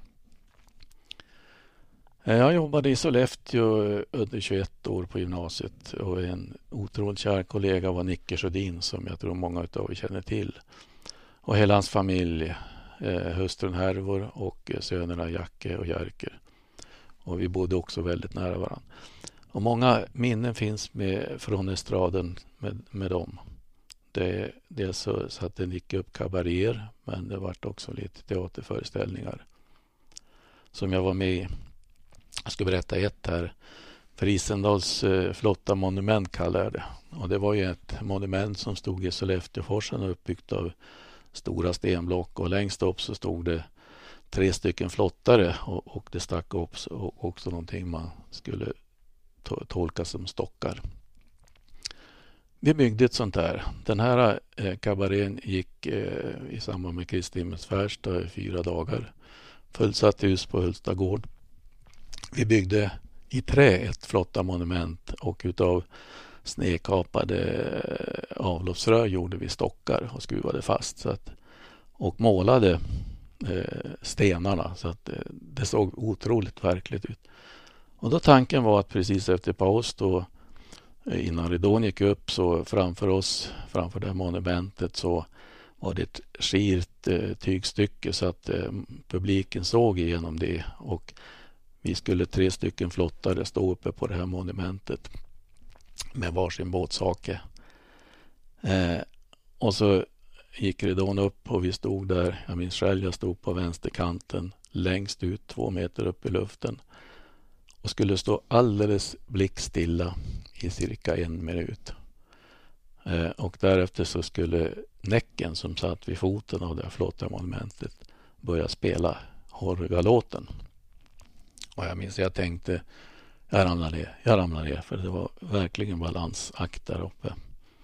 Jag jobbade i Sollefteå under 21 år på gymnasiet och en otroligt kär kollega var Nicke Sjödin, som jag tror många av er känner till. Och hela hans familj, hustrun Hervor och sönerna Jacke och Jerker. Och vi bodde också väldigt nära varandra. Och många minnen finns från estraden med dem. Dels så satte Nicke upp kabaréer, men det var också lite teaterföreställningar som jag var med i. Jag ska berätta ett här. Frisendals flotta monument kallar jag det. Och det var ju ett monument som stod i Sollefteåforsen och uppbyggt av stora stenblock. Och längst upp så stod det 3 stycken flottare och det stack upp också någonting man skulle tolka som stockar. Vi byggde ett sånt här. Den här kabarén gick i samband med Kristi himmelsfärd i 4 dagar. Fullsatt hus på Hulstagård. Vi byggde i trä ett flotta monument och utav snekapade avloppsrör gjorde vi stockar och skruvade fast. Och målade stenarna så att det såg otroligt verkligt ut. Och då tanken var att precis efter paus då, innan ridån gick upp, så framför det här monumentet så var det ett skirt tygstycke så att publiken såg igenom det, och vi skulle 3 stycken flottare stå uppe på det här monumentet med varsin båtsake. Och så gick ridån upp och vi stod där, jag minns själv, jag stod på vänsterkanten längst ut 2 meter upp i luften och skulle stå alldeles blickstilla i cirka 1 minut. Och därefter så skulle Näcken som satt vid foten av det här flotta monumentet börja spela Horgalåten. Och jag minns jag tänkte jag ramlar ner för det var verkligen balansakt där uppe.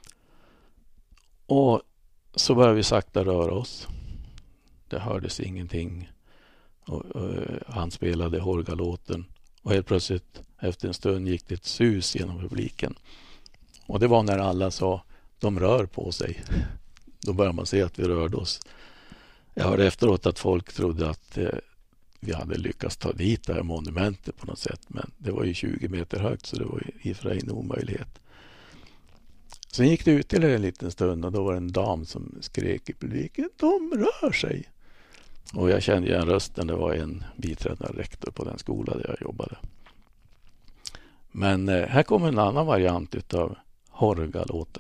Och så började vi sakta röra oss. Det hördes ingenting. Och han spelade Horgalåten. Och helt plötsligt efter en stund gick det ett sus genom publiken. Och det var när alla sa de rör på sig. Då började man se att vi rörde oss. Jag hörde efteråt att folk trodde att vi hade lyckats ta dit det här monumentet på något sätt. Men det var ju 20 meter högt, så det var ju i och för sig en omöjlighet. Sen gick det ut till en liten stund och då var det en dam som skrek i publiken: de rör sig! Och jag kände igen rösten. Det var en biträdande rektor på den skola där jag jobbade. Men här kommer en annan variant utav Horga-låten.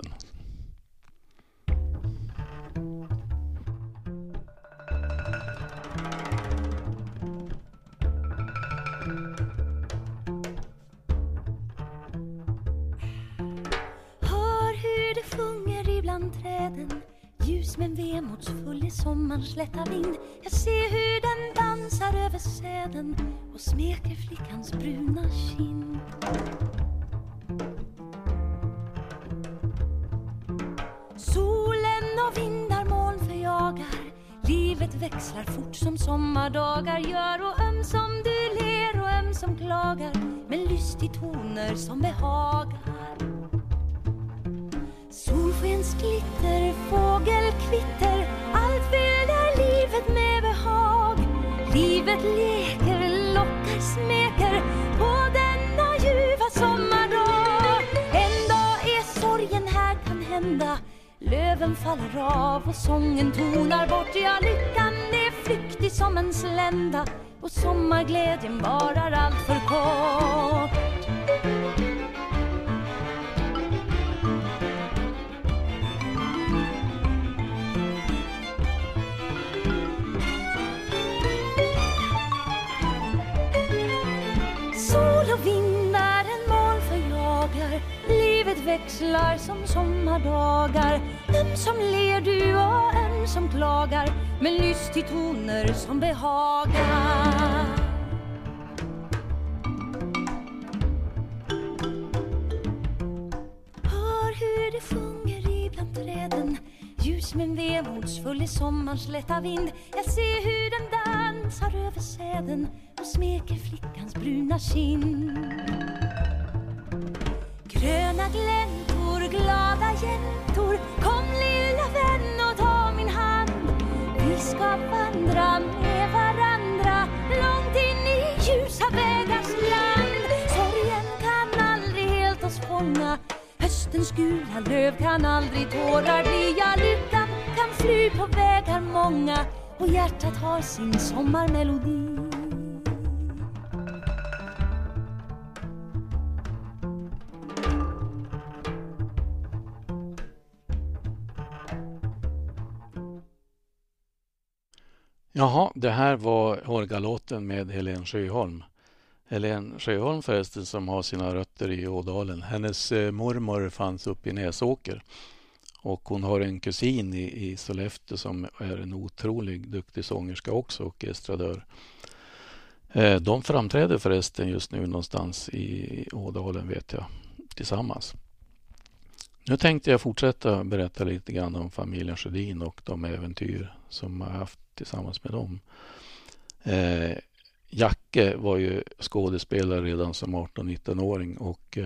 Hör hur det sjunger ibland träden, ljus men vemodsfull i sommarns lätta vind. Jag ser hur den dansar över säden och smeker flickans bruna kind. Solen och vindar moln förjagar, livet växlar fort som sommardagar gör. Och ömsom du ler och ömsom klagar, men lystig toner som behagar. Solskens glitter, fågelkvitter, allt fyller livet med behag. Livet leker, lockar, smeker på denna ljuva sommardag. En dag är sorgen här kan hända, löven faller av och sången tonar bort. Ja, lyckan är flyktig som en slända och sommarglädjen varar allt för kort. Sol och vindar, en moln förjagar, livet växlar som sommardagar. Ömsom ler du och ömsom klagar, men lystig toner som behagar. Hör hur det sjunger ibland träden, ljus men vemodsfull i sommarns lätta vind. Jag ser hur den dansar över säden och smeker flickans bruna kind. Gröna gläntor, glada jäntor, kom lilla vän och ta min hand. Vi ska vandra med varandra långt in i ljusa vägars land. Sorgen kan aldrig helt oss fånga, höstens gula löv kan aldrig tårar bli. Ja, lyckan kan fly på vägar många och hjärtat har sin sommarmelodi. Jaha, det här var Horga-låten med Helen Sjöholm. Helen Sjöholm förresten, som har sina rötter i Ådalen. Hennes mormor fanns uppe i Näsåker. Och hon har en kusin i Sollefteå som är en otroligt duktig sångerska också och estradör. De framträder förresten just nu någonstans i Ådalen, vet jag, tillsammans. Nu tänkte jag fortsätta berätta lite grann om familjen Sjödin och de äventyr som jag haft tillsammans med dem. Jacke var ju skådespelare redan som 18-19-åring och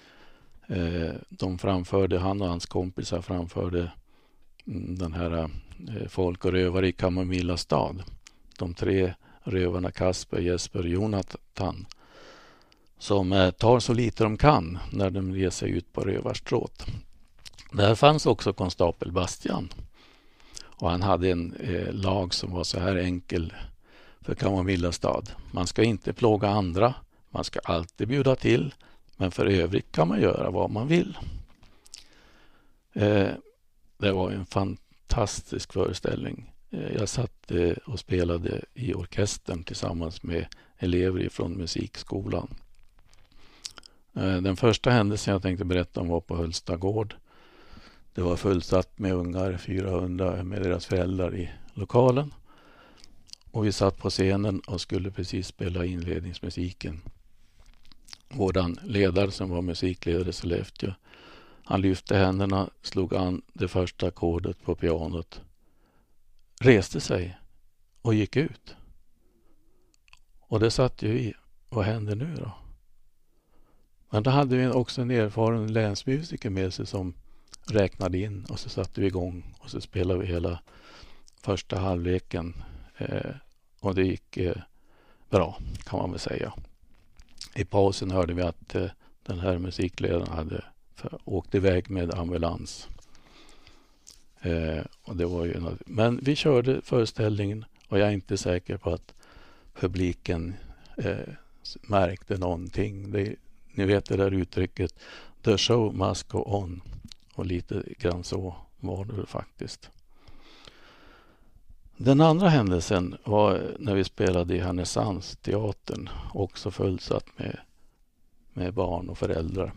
han och hans kompisar framförde den här Folk och rövare i Kamomilla stad. De 3 rövarna Kasper, Jesper och Jonathan som tar så lite de kan när de ger sig ut på rövarstråt. Där fanns också konstapel Bastian. Och han hade en lag som var så här enkel för Kamomilla stad. Man ska inte plåga andra, man ska alltid bjuda till, men för övrigt kan man göra vad man vill. Det var en fantastisk föreställning. Jag satt och spelade i orkestern tillsammans med elever från musikskolan. Den första händelsen jag tänkte berätta om var på Hulsta gård. Det var fullsatt med ungar, 400 med deras föräldrar i lokalen. Och vi satt på scenen och skulle precis spela inledningsmusiken. Våran ledare som var musikledare i Sollefteå, han lyfte händerna, slog an det första ackordet på pianot, reste sig och gick ut. Och det satt ju i, vad händer nu då? Men då hade vi också en erfaren länsmusiker med sig som räknade in och så satte vi igång och så spelade vi hela första halvleken och det gick bra kan man väl säga. I pausen hörde vi att den här musikledaren hade åkt iväg med ambulans. Och det var ju men vi körde föreställningen och jag är inte säker på att publiken märkte någonting. Ni vet det där uttrycket the show must go on, och lite grann så var det faktiskt. Den andra händelsen var när vi spelade i Härnösands teatern, också fullsatt med barn och föräldrar.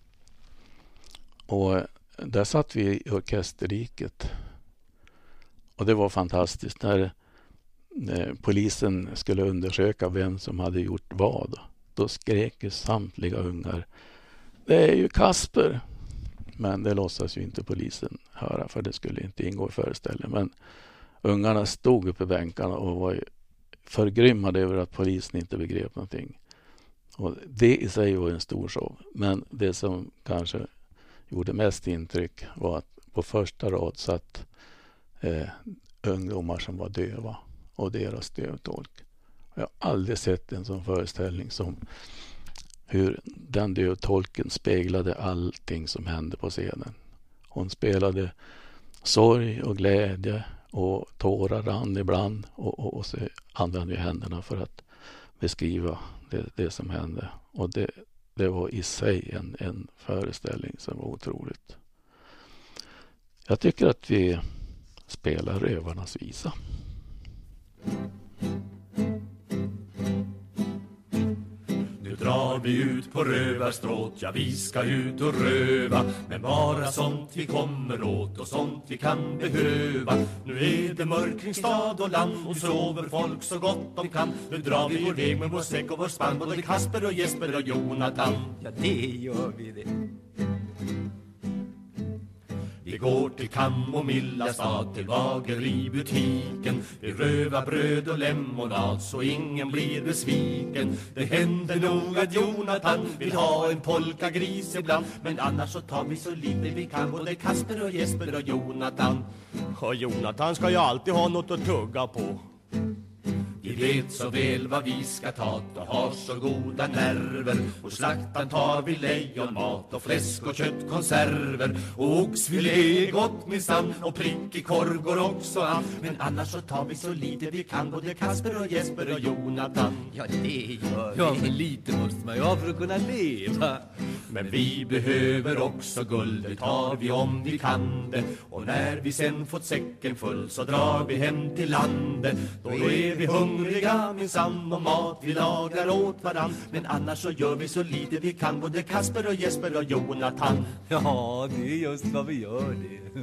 Och där satt vi i orkesterriket. Och det var fantastiskt när polisen skulle undersöka vem som hade gjort vad. Då skrek ju samtliga ungar: det är ju Kasper! Men det låtsas ju inte polisen höra, för det skulle inte ingå i föreställningen. Men ungarna stod uppe i bänkarna och var förgrymmade över att polisen inte begrep någonting. Och det i sig var en stor show. Men det som kanske gjorde mest intryck var att på första rad satt ungdomar som var döva och deras dövtolk. Jag har aldrig sett en sån föreställning som hur den dövtolken speglade allting som hände på scenen. Hon spelade sorg och glädje och tårar rann ibland och så använde vi händerna för att beskriva det som hände. Och det var i sig en föreställning som var otroligt. Jag tycker att vi spelar Rövarnas visa. Nu drar vi ut på rövarstråt, ja vi ska ut och röva, men bara sånt vi kommer åt och sånt vi kan behöva. Nu är det mörk kring stad och land och sover folk så gott de kan. Nu drar vi vår väg med vår säck och vår spann, både Kasper och Jesper och Jonathan. Ja, det gör vi det. Vi går till Kamomilla stad, till bageributiken. Vi rövar bröd och lemonad så ingen blir besviken. Det händer nog att Jonathan vill ha en polkagris ibland, men annars så tar vi så lite vi kan, både Kasper och Jesper och Jonathan. Och Jonathan ska ju alltid ha något att tugga på. Vi vet så väl vad vi ska ta och har så goda nerver. Och slaktan tar vi lejonmat och fläsk och köttkonserver. Och oxfilé är gott minsann och prickig korv går också an. Men annars så tar vi så lite vi kan, både Kasper och Jesper och Jonathan. Ja, det gör vi. Ja, men lite måste man ju ha för att kunna leva. Men vi behöver också guld, det tar vi om vi kan det. Och när vi sen fått säcken full så drar vi hem till landet. Då är vi hungriga minsann och mat vi lagar åt varann. Men annars så gör vi så lite vi kan, både Kasper och Jesper och Jonathan. Ja, det är just vad vi gör det.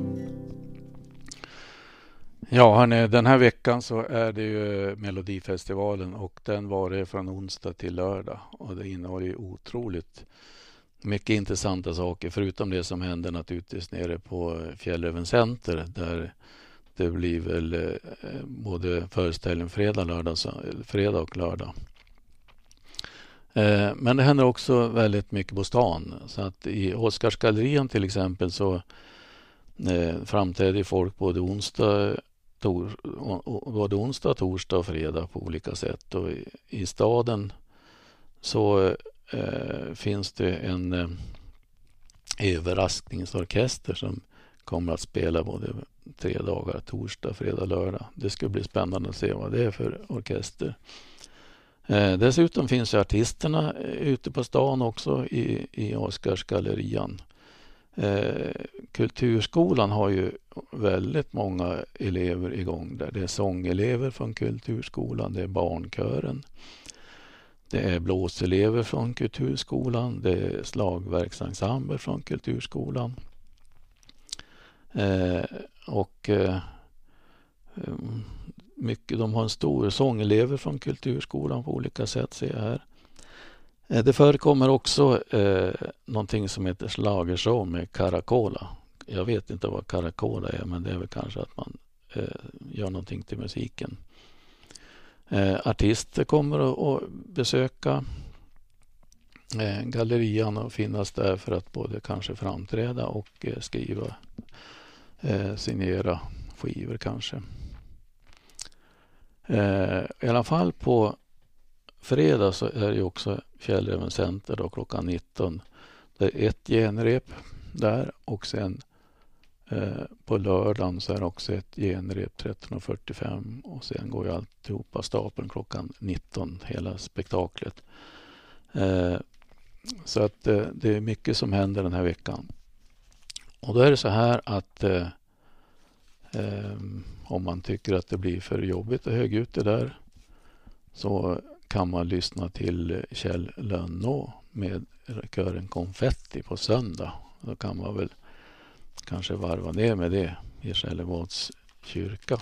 Ja, hörni, den här veckan så är det ju Melodifestivalen och den var det från onsdag till lördag. Och det innehåller ju otroligt mycket intressanta saker, förutom det som hände naturligtvis nere på Fjällräven Center, där det blir väl både föreställning fredag och lördag. Men det händer också väldigt mycket på stan. Så att i Oscarsgallerian till exempel så framträder folk både onsdag, torsdag och fredag på olika sätt. Och i staden så finns det en överraskningsorkester som kommer att spela både 3 dagar, torsdag, fredag, lördag. Det ska bli spännande att se vad det är för orkester. Dessutom finns ju artisterna ute på stan också i Oscarsgallerian. Kulturskolan har ju väldigt många elever igång där. Det är sångelever från Kulturskolan, det är barnkören. Det är blåselever från Kulturskolan, det är slagverksensemble från Kulturskolan. Mycket, de har en stor sångelever från Kulturskolan på olika sätt, ser jag här. Det förekommer också någonting som heter schlagershow med Caracola. Jag vet inte vad Caracola är, men det är väl kanske att man gör någonting till musiken. Artister kommer att besöka gallerian och finnas där för att både kanske framträda och skriva, signera skivor kanske. I alla fall på fredag så är det ju också Fjällräven Center då, klockan 19. Det är ett genrep där och sen på lördagen så är det också ett genrep 13.45 och sen går ju alltihopa stapeln klockan 19, hela spektaklet. Så att det är mycket som händer den här veckan. Och då är det så här att om man tycker att det blir för jobbigt och högljutt det där så kan man lyssna till Kjell Lönnå med kören Konfetti på söndag. Då kan man väl kanske varva ner med det i Skällevads kyrka.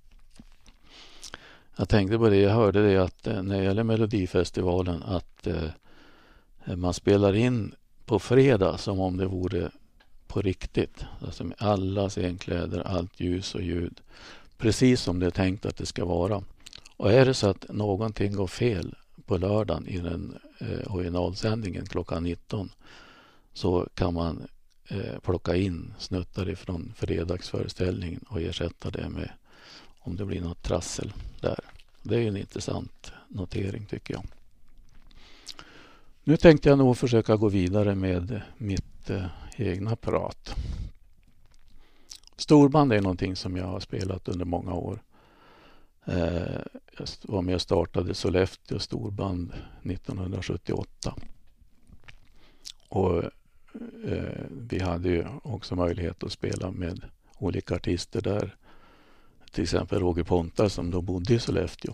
Jag tänkte på det, jag hörde det att när det gäller Melodifestivalen att man spelar in på fredag som om det vore på riktigt. Alltså med alla scenkläder, allt ljus och ljud. Precis som det är tänkt att det ska vara. Och är det så att någonting går fel på lördagen i den originalsändningen klockan 19 så kan man plocka in snuttar ifrån fredagsföreställningen och ersätta det med om det blir något trassel där. Det är ju en intressant notering tycker jag. Nu tänkte jag nog försöka gå vidare med mitt egna prat. Storband är någonting som jag har spelat under många år. Jag var med och startade Sollefteå storband 1978. Och vi hade ju också möjlighet att spela med olika artister där. Till exempel Roger Pontar som då bodde i Sollefteå.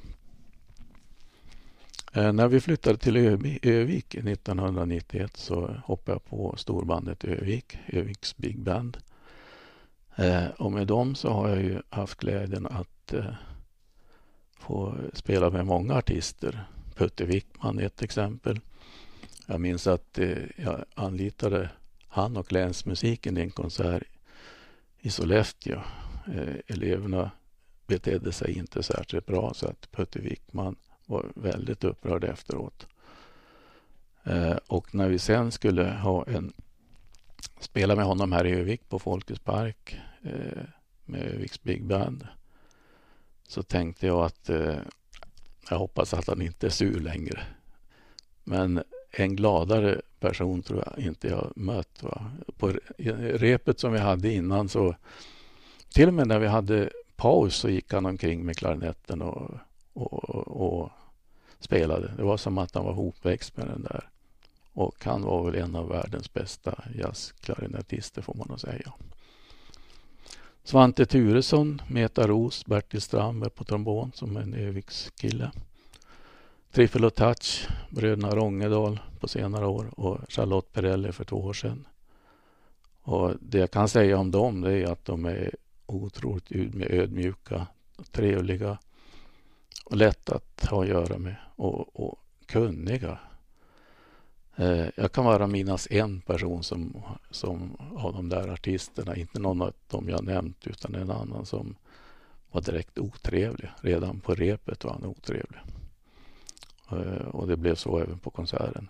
När vi flyttade till Övik 1991 så hoppade jag på storbandet Öviks Big Band. Och med dem så har jag ju haft glädjen att få spela med många artister. Putte Wickman är ett exempel. Jag minns att jag anlitade han och Länsmusiken i en konsert i Sollefteå. Eleverna betedde sig inte särskilt bra så att Putte Wickman var väldigt upprörd efteråt. Och när vi sen skulle spela med honom här i Övik på Folkets Park med Öviks Big Band så tänkte jag att jag hoppas att han inte är sur längre. Men en gladare person tror jag inte jag mött. Va? På repet som vi hade innan så till och med när vi hade paus så gick han omkring med klarinetten och spelade. Det var som att han var hopväxt med den där. Och han var väl en av världens bästa jazzklarinettister får man nog säga. Svante Turesson, Meta Ros, Bertil Strandberg på trombon som en Öviks kille. Triffel och Touch, bröderna Rångedal på senare år och Charlotte Perrelli för 2 år sedan. Och det jag kan säga om dem det är att de är otroligt ödmjuka, trevliga och lätt att ha att göra med och kunniga. Jag kan bara minnas en person som av de där artisterna, inte någon av dem jag nämnt utan en annan som var direkt otrevlig. Redan på repet var han otrevlig. Och det blev så även på konserten.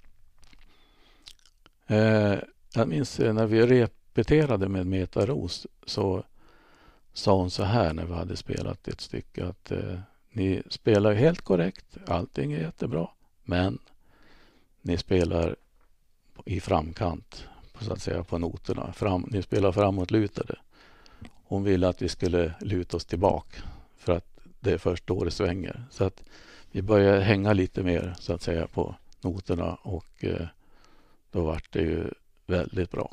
Jag minns när vi repeterade med Meta Ros så sa hon så här när vi hade spelat ett stycke att ni spelar helt korrekt, allting är jättebra, men ni spelar i framkant så att säga på noterna. Ni spelar framåtlutade. Hon ville att vi skulle luta oss tillbaka för att det är först då det svänger. Så att vi började hänga lite mer så att säga på noterna och då var det ju väldigt bra.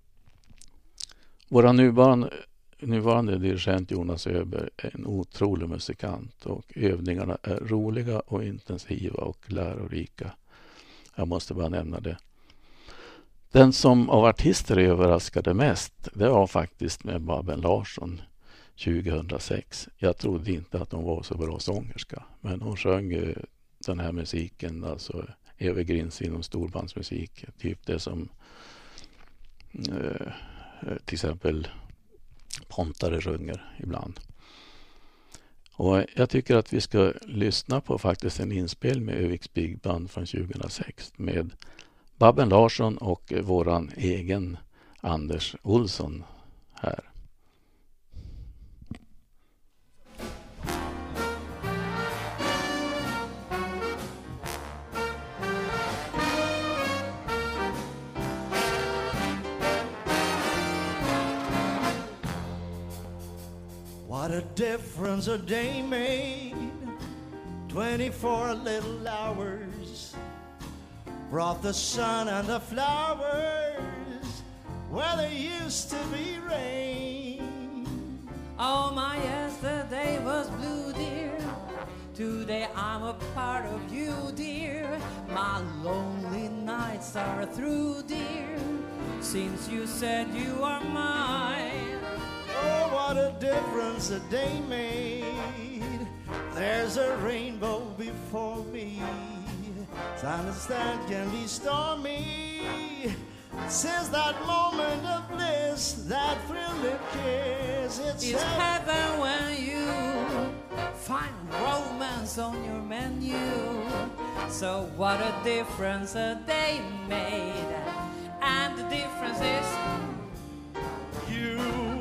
Våra nuvarande dirigent Jonas Öberg är en otrolig musikant och övningarna är roliga och intensiva och lärorika. Jag måste bara nämna det. Den som av artister överraskade mest, det var faktiskt med Babben Larsson 2006. Jag trodde inte att hon var så bra sångerska, men hon sjöng den här musiken, alltså evergreens inom storbandsmusik, typ det som till exempel Pontare sjunger ibland. Och jag tycker att vi ska lyssna på faktiskt en inspel med Öviks Big Band från 2006 med Babben Larsson och våran egen Anders Olsson här. What a difference a day made, 24 little hours brought the sun and the flowers where there used to be rain. Oh, my yesterday was blue, dear. Today I'm a part of you, dear. My lonely nights are through, dear, since you said you are mine. Oh, what a difference a day made. There's a rainbow before me. Silence that can be stormy. Since that moment of bliss, that thrilling kiss, it's heaven when you find romance on your menu. So what a difference a day made. And the difference is you.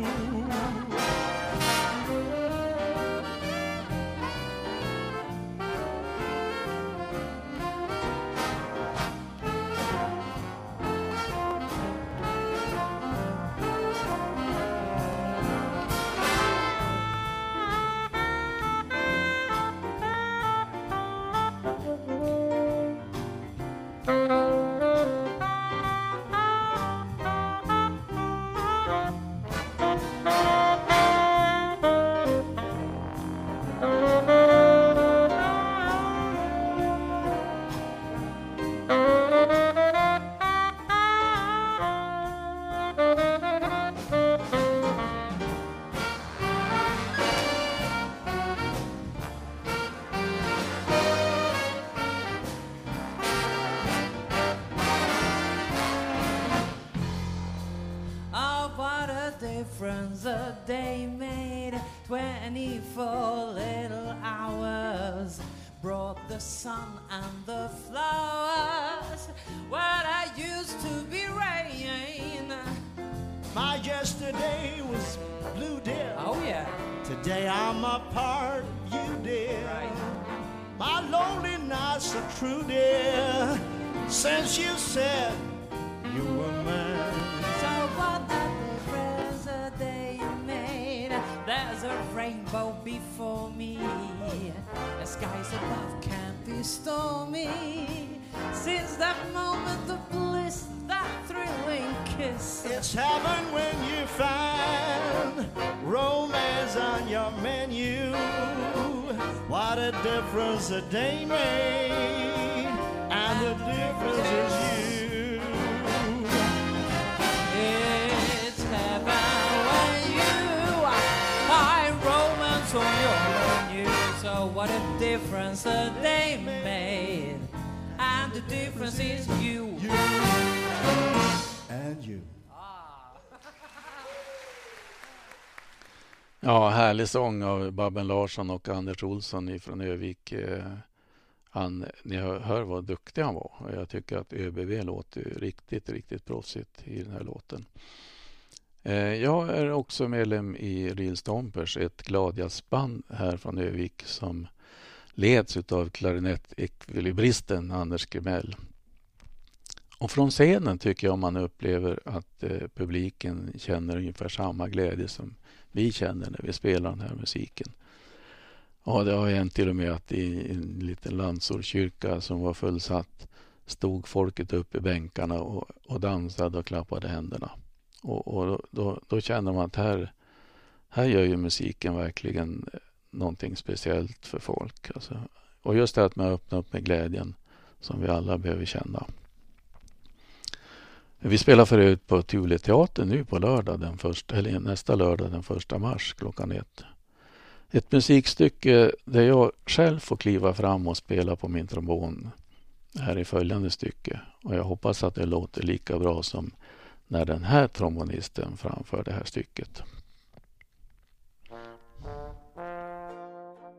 difference a day made. 24 little hours brought the sun and the flowers. What I used to be rain. My yesterday was blue, dear. Oh yeah. Today I'm a part of you, dear. Right. My lonely nights are true, dear. Since you said you were mine. So what a difference a day made. There's a rainbow before me. The skies above can't be stormy. Since that moment of bliss, that thrilling kiss. It's heaven when you find romance on your menu. What a difference a day made. And the difference is you. It's heaven when you find romance on your menu. So what a difference a day made. And the difference is you. And you. Ja, härlig sång av Babben Larsson och Anders Olsson från Övik. Ni hör vad duktig han var. Jag tycker att ÖBV låter riktigt, riktigt proffsigt i den här låten. Jag är också medlem i Real Stompers, ett gladjazzband här från Övik som leds av klarinettekvilibristen Anders Gemell. Och från scenen tycker jag man upplever att publiken känner ungefär samma glädje som vi känner när vi spelar den här musiken. Ja, det har hänt till och med att i en liten landsortskyrka som var fullsatt stod folket upp i bänkarna och dansade och klappade händerna. Och då känner man att här gör ju musiken verkligen någonting speciellt för folk. Alltså. Och just det att man öppnar upp med glädjen som vi alla behöver känna. Vi spelar förut på Tuleteatern nu på lördag nästa lördag den 1 mars klockan 1. Ett musikstycke där jag själv får kliva fram och spela på min trombon här i följande stycke. Och jag hoppas att det låter lika bra som när den här trombonisten framför det här stycket.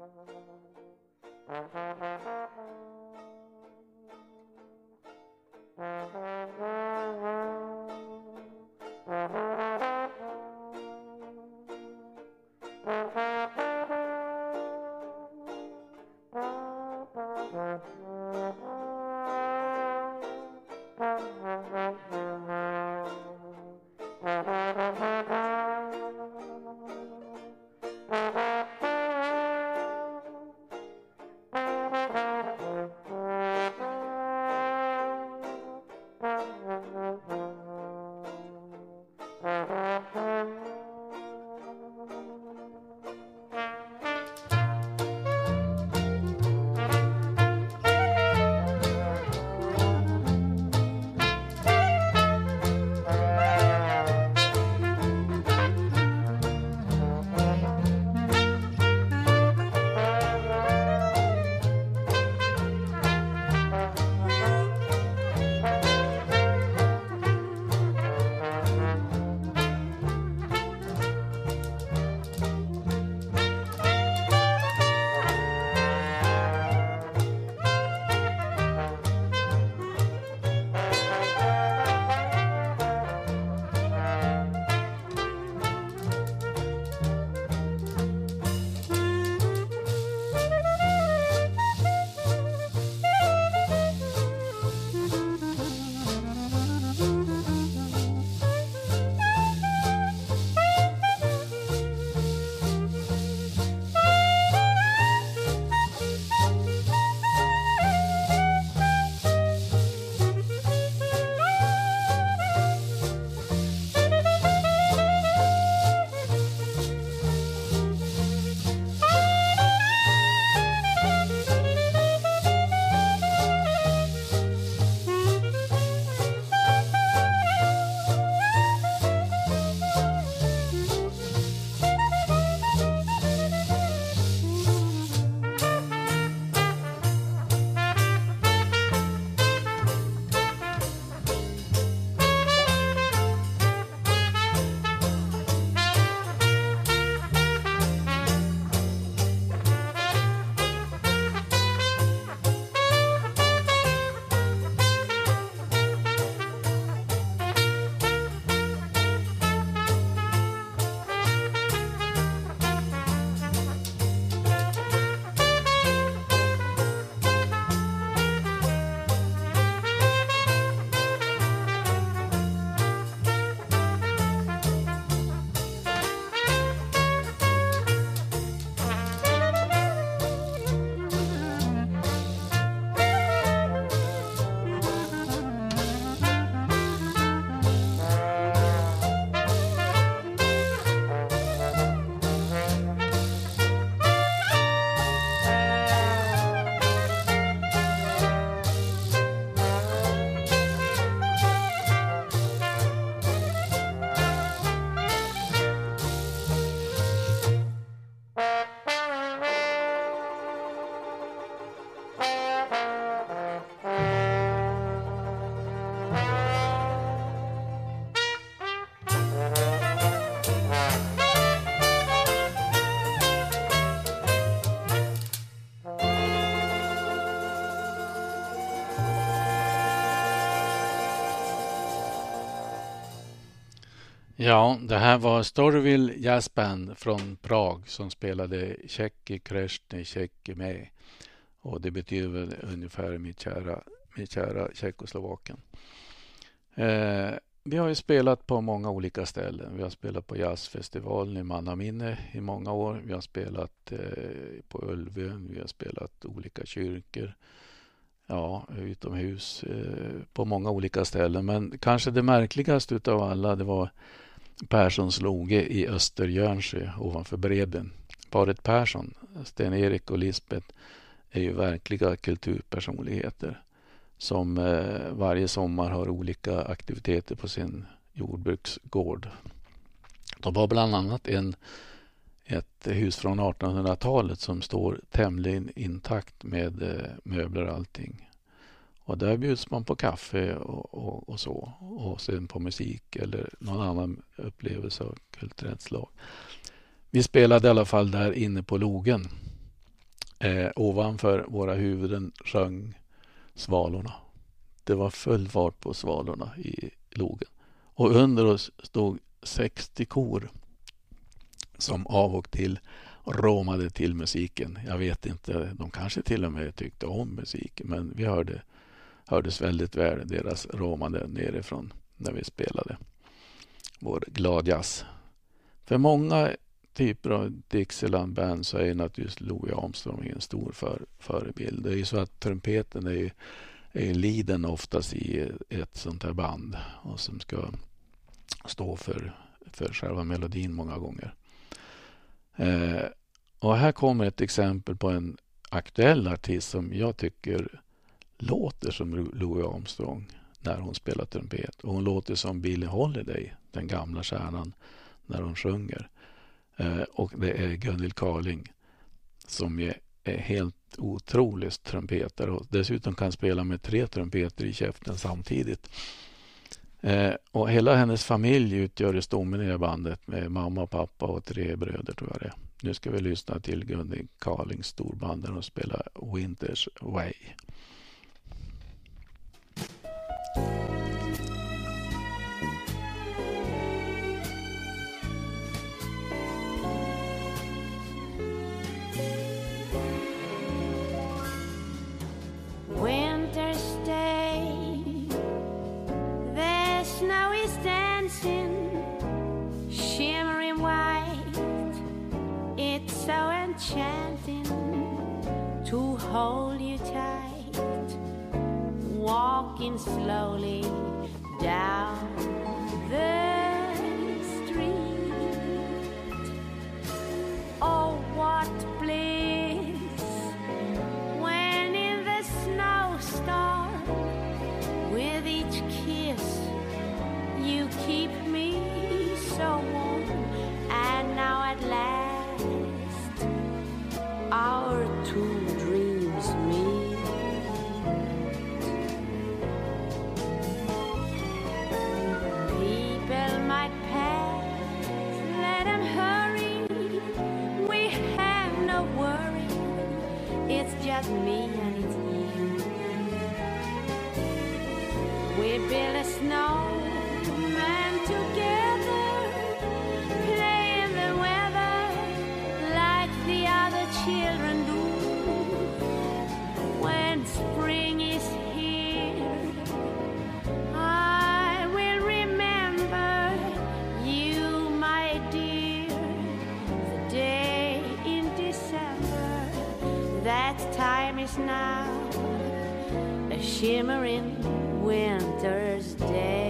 Ja, det här var Storyville Jazz Band från Prag som spelade Tjecki Kreshny Tjecki med. Och det betyder väl ungefär mitt kära Tjeckoslovakien. Vi har ju spelat på många olika ställen. Vi har spelat på jazzfestivalen i Mannaminne i många år. Vi har spelat på Ulvön. Vi har spelat olika kyrkor. Ja, utomhus på många olika ställen. Men kanske det märkligaste utav alla, det var Perssons loge i Österjörnsjö ovanför Breden. Paret Persson, Sten-Erik och Lisbeth, är ju verkliga kulturpersonligheter som varje sommar har olika aktiviteter på sin jordbruksgård. De har bland annat ett hus från 1800-talet som står tämligen intakt med möbler och allting. Och där bjuds man på kaffe och så. Och sen på musik eller någon annan upplevelse av kulturellt slag. Vi spelade i alla fall där inne på logen. Ovanför våra huvuden sjöng svalorna. Det var full fart på svalorna i logen. Och under oss stod 60 kor som av och till råmade till musiken. Jag vet inte, de kanske till och med tyckte om musiken, men vi hördes väldigt väl deras råmande nerifrån när vi spelade vår gladjazz. För många typer av Dixieland band så är naturligtvis Louis Armstrong en stor förebild. Det är ju så att trumpeten är liden oftast i ett sånt här band och som ska stå för själva melodin många gånger. Och här kommer ett exempel på en aktuell artist som jag tycker låter som Louis Armstrong när hon spelar trumpet. Och hon låter som Billie Holiday, den gamla stjärnan, när hon sjunger. Och det är Gunhild Carling som är helt otroligt trumpetare och dessutom kan spela med 3 trumpeter i käften samtidigt. Och hela hennes familj utgör stommen i det bandet med mamma, pappa och 3 bröder tror jag det är. Nu ska vi lyssna till Gunhild Carlings storband där hon spelar Winter's Way. Winter's day, the snow is dancing, shimmering white. It's so enchanting to hold you tight, walking slowly down the street. Oh, what bliss when in the snowstorm, with each kiss you keep me so warm. And now at last our 2 dreams meet. People might pass, let them hurry. We have no worry. It's just me and it's you. We build a snowman together, play in the weather like the other children do. When spring is here, I will remember you, my dear, the day in December. That time is now, a shimmering winter's day.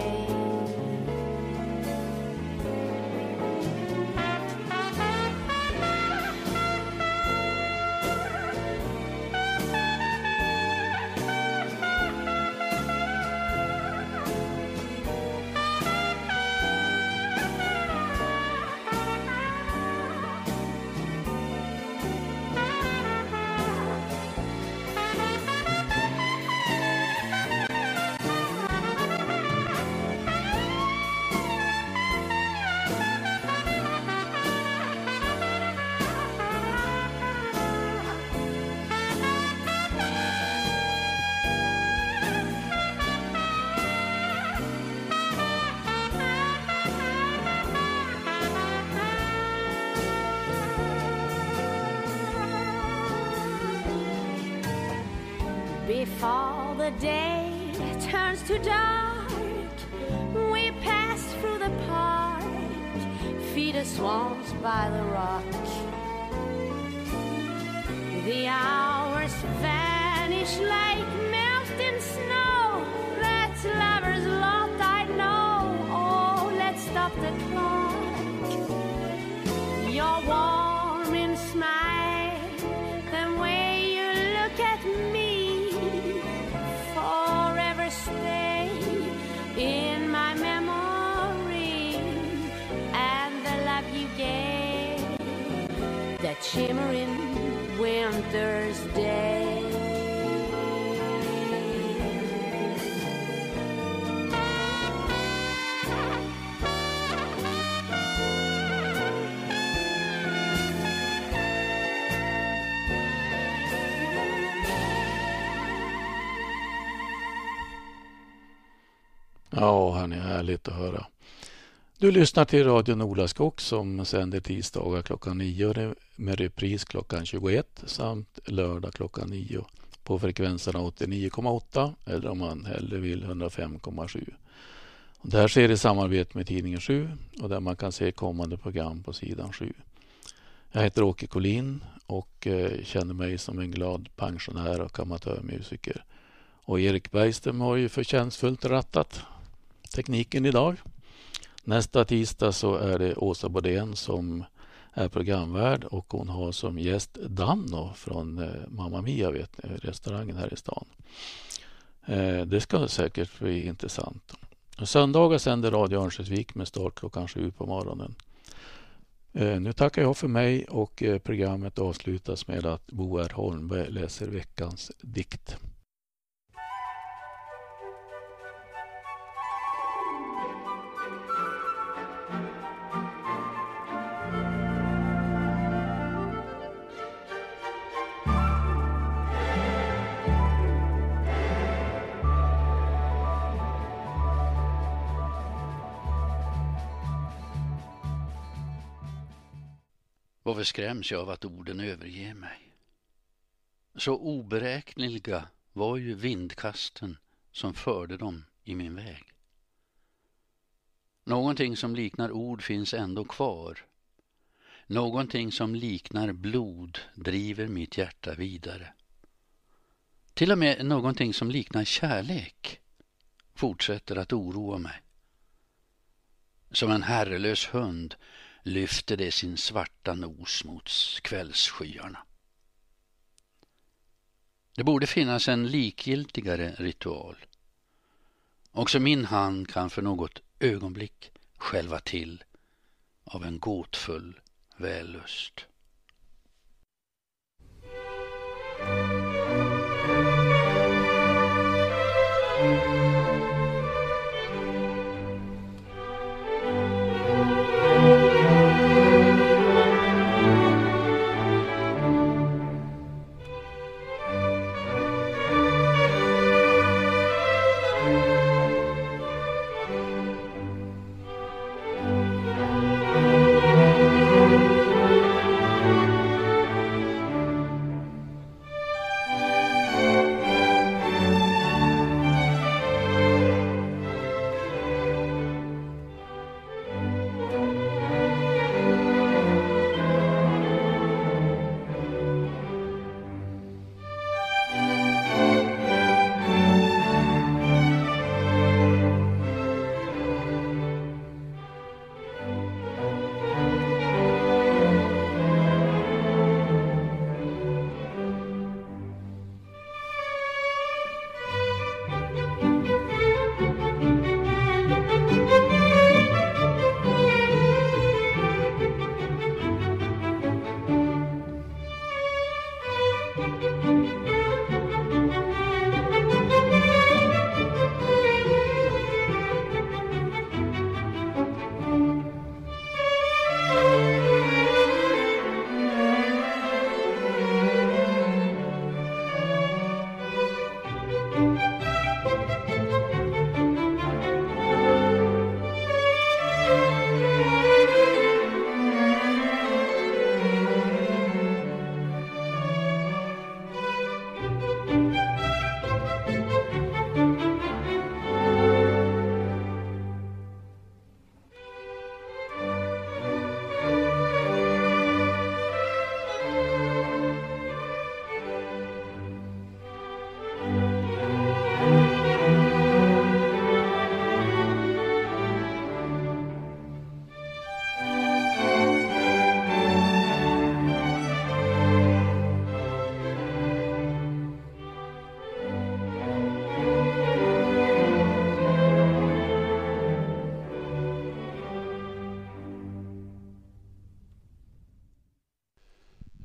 fall, the day turns to dark. We pass through the park, feed the swans by the rock. The hours vanish like melting snow. That's lover's lot, I know. Oh, let's stop the clock. You're warm in smile, the way you look at me, forever stay in my memory. And the love you gave, that shimmering winter's day. Ja, han är härligt att höra. Du lyssnar till Radio Nolaskog som sänder tisdagar klockan 9 med repris klockan 21 samt lördag klockan 9 på frekvenserna 89,8 eller om man hellre vill 105,7. Det här sker i samarbete med tidningen 7 och där man kan se kommande program på sidan 7. Jag heter Åke Collin och känner mig som en glad pensionär och amatörmusiker. Och Erik Bergström har ju förtjänstfullt rattat tekniken idag. Nästa tisdag så är det Åsa Bodén som är programvärd och hon har som gäst Danno från Mamma Mia, restaurangen här i stan. Det ska säkert bli intressant. Söndagar sänder Radio Örnsköldsvik med start klockan 7 på morgonen. Nu tackar jag för mig och programmet avslutas med att Bo R. Holmberg läser veckans dikt. Varför skräms jag av att orden överger mig? Så oberäkneliga var ju vindkasten som förde dem i min väg. Någonting som liknar ord finns ändå kvar. Någonting som liknar blod driver mitt hjärta vidare. Till och med någonting som liknar kärlek fortsätter att oroa mig. Som en herrelös hund lyfter det sin svarta nos mot kvällsskyarna. Det borde finnas en likgiltigare ritual. Också min hand kan för något ögonblick skälva till av en gåtfull vällust.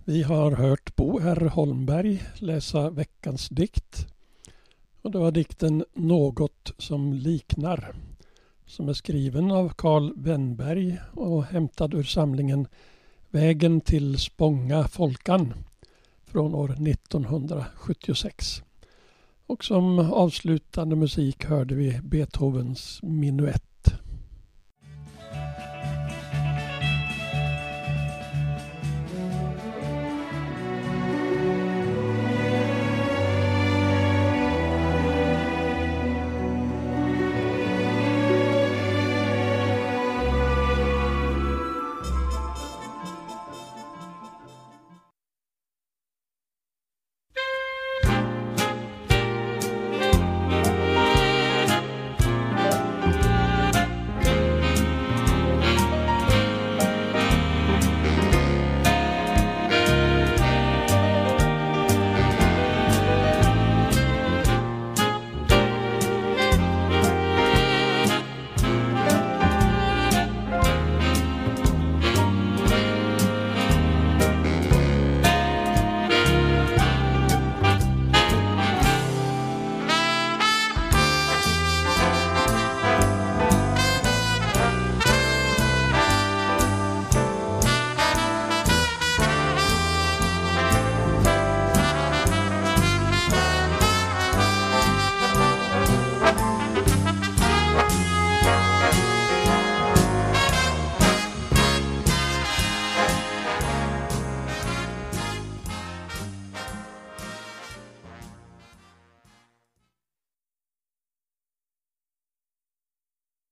Vi har hört Bo R. Holmberg läsa veckans dikt. Och det var dikten Något som liknar, som är skriven av Carl Wennberg och hämtad ur samlingen Vägen till Spånga folkan från år 1976. Och som avslutande musik hörde vi Beethovens Minuett.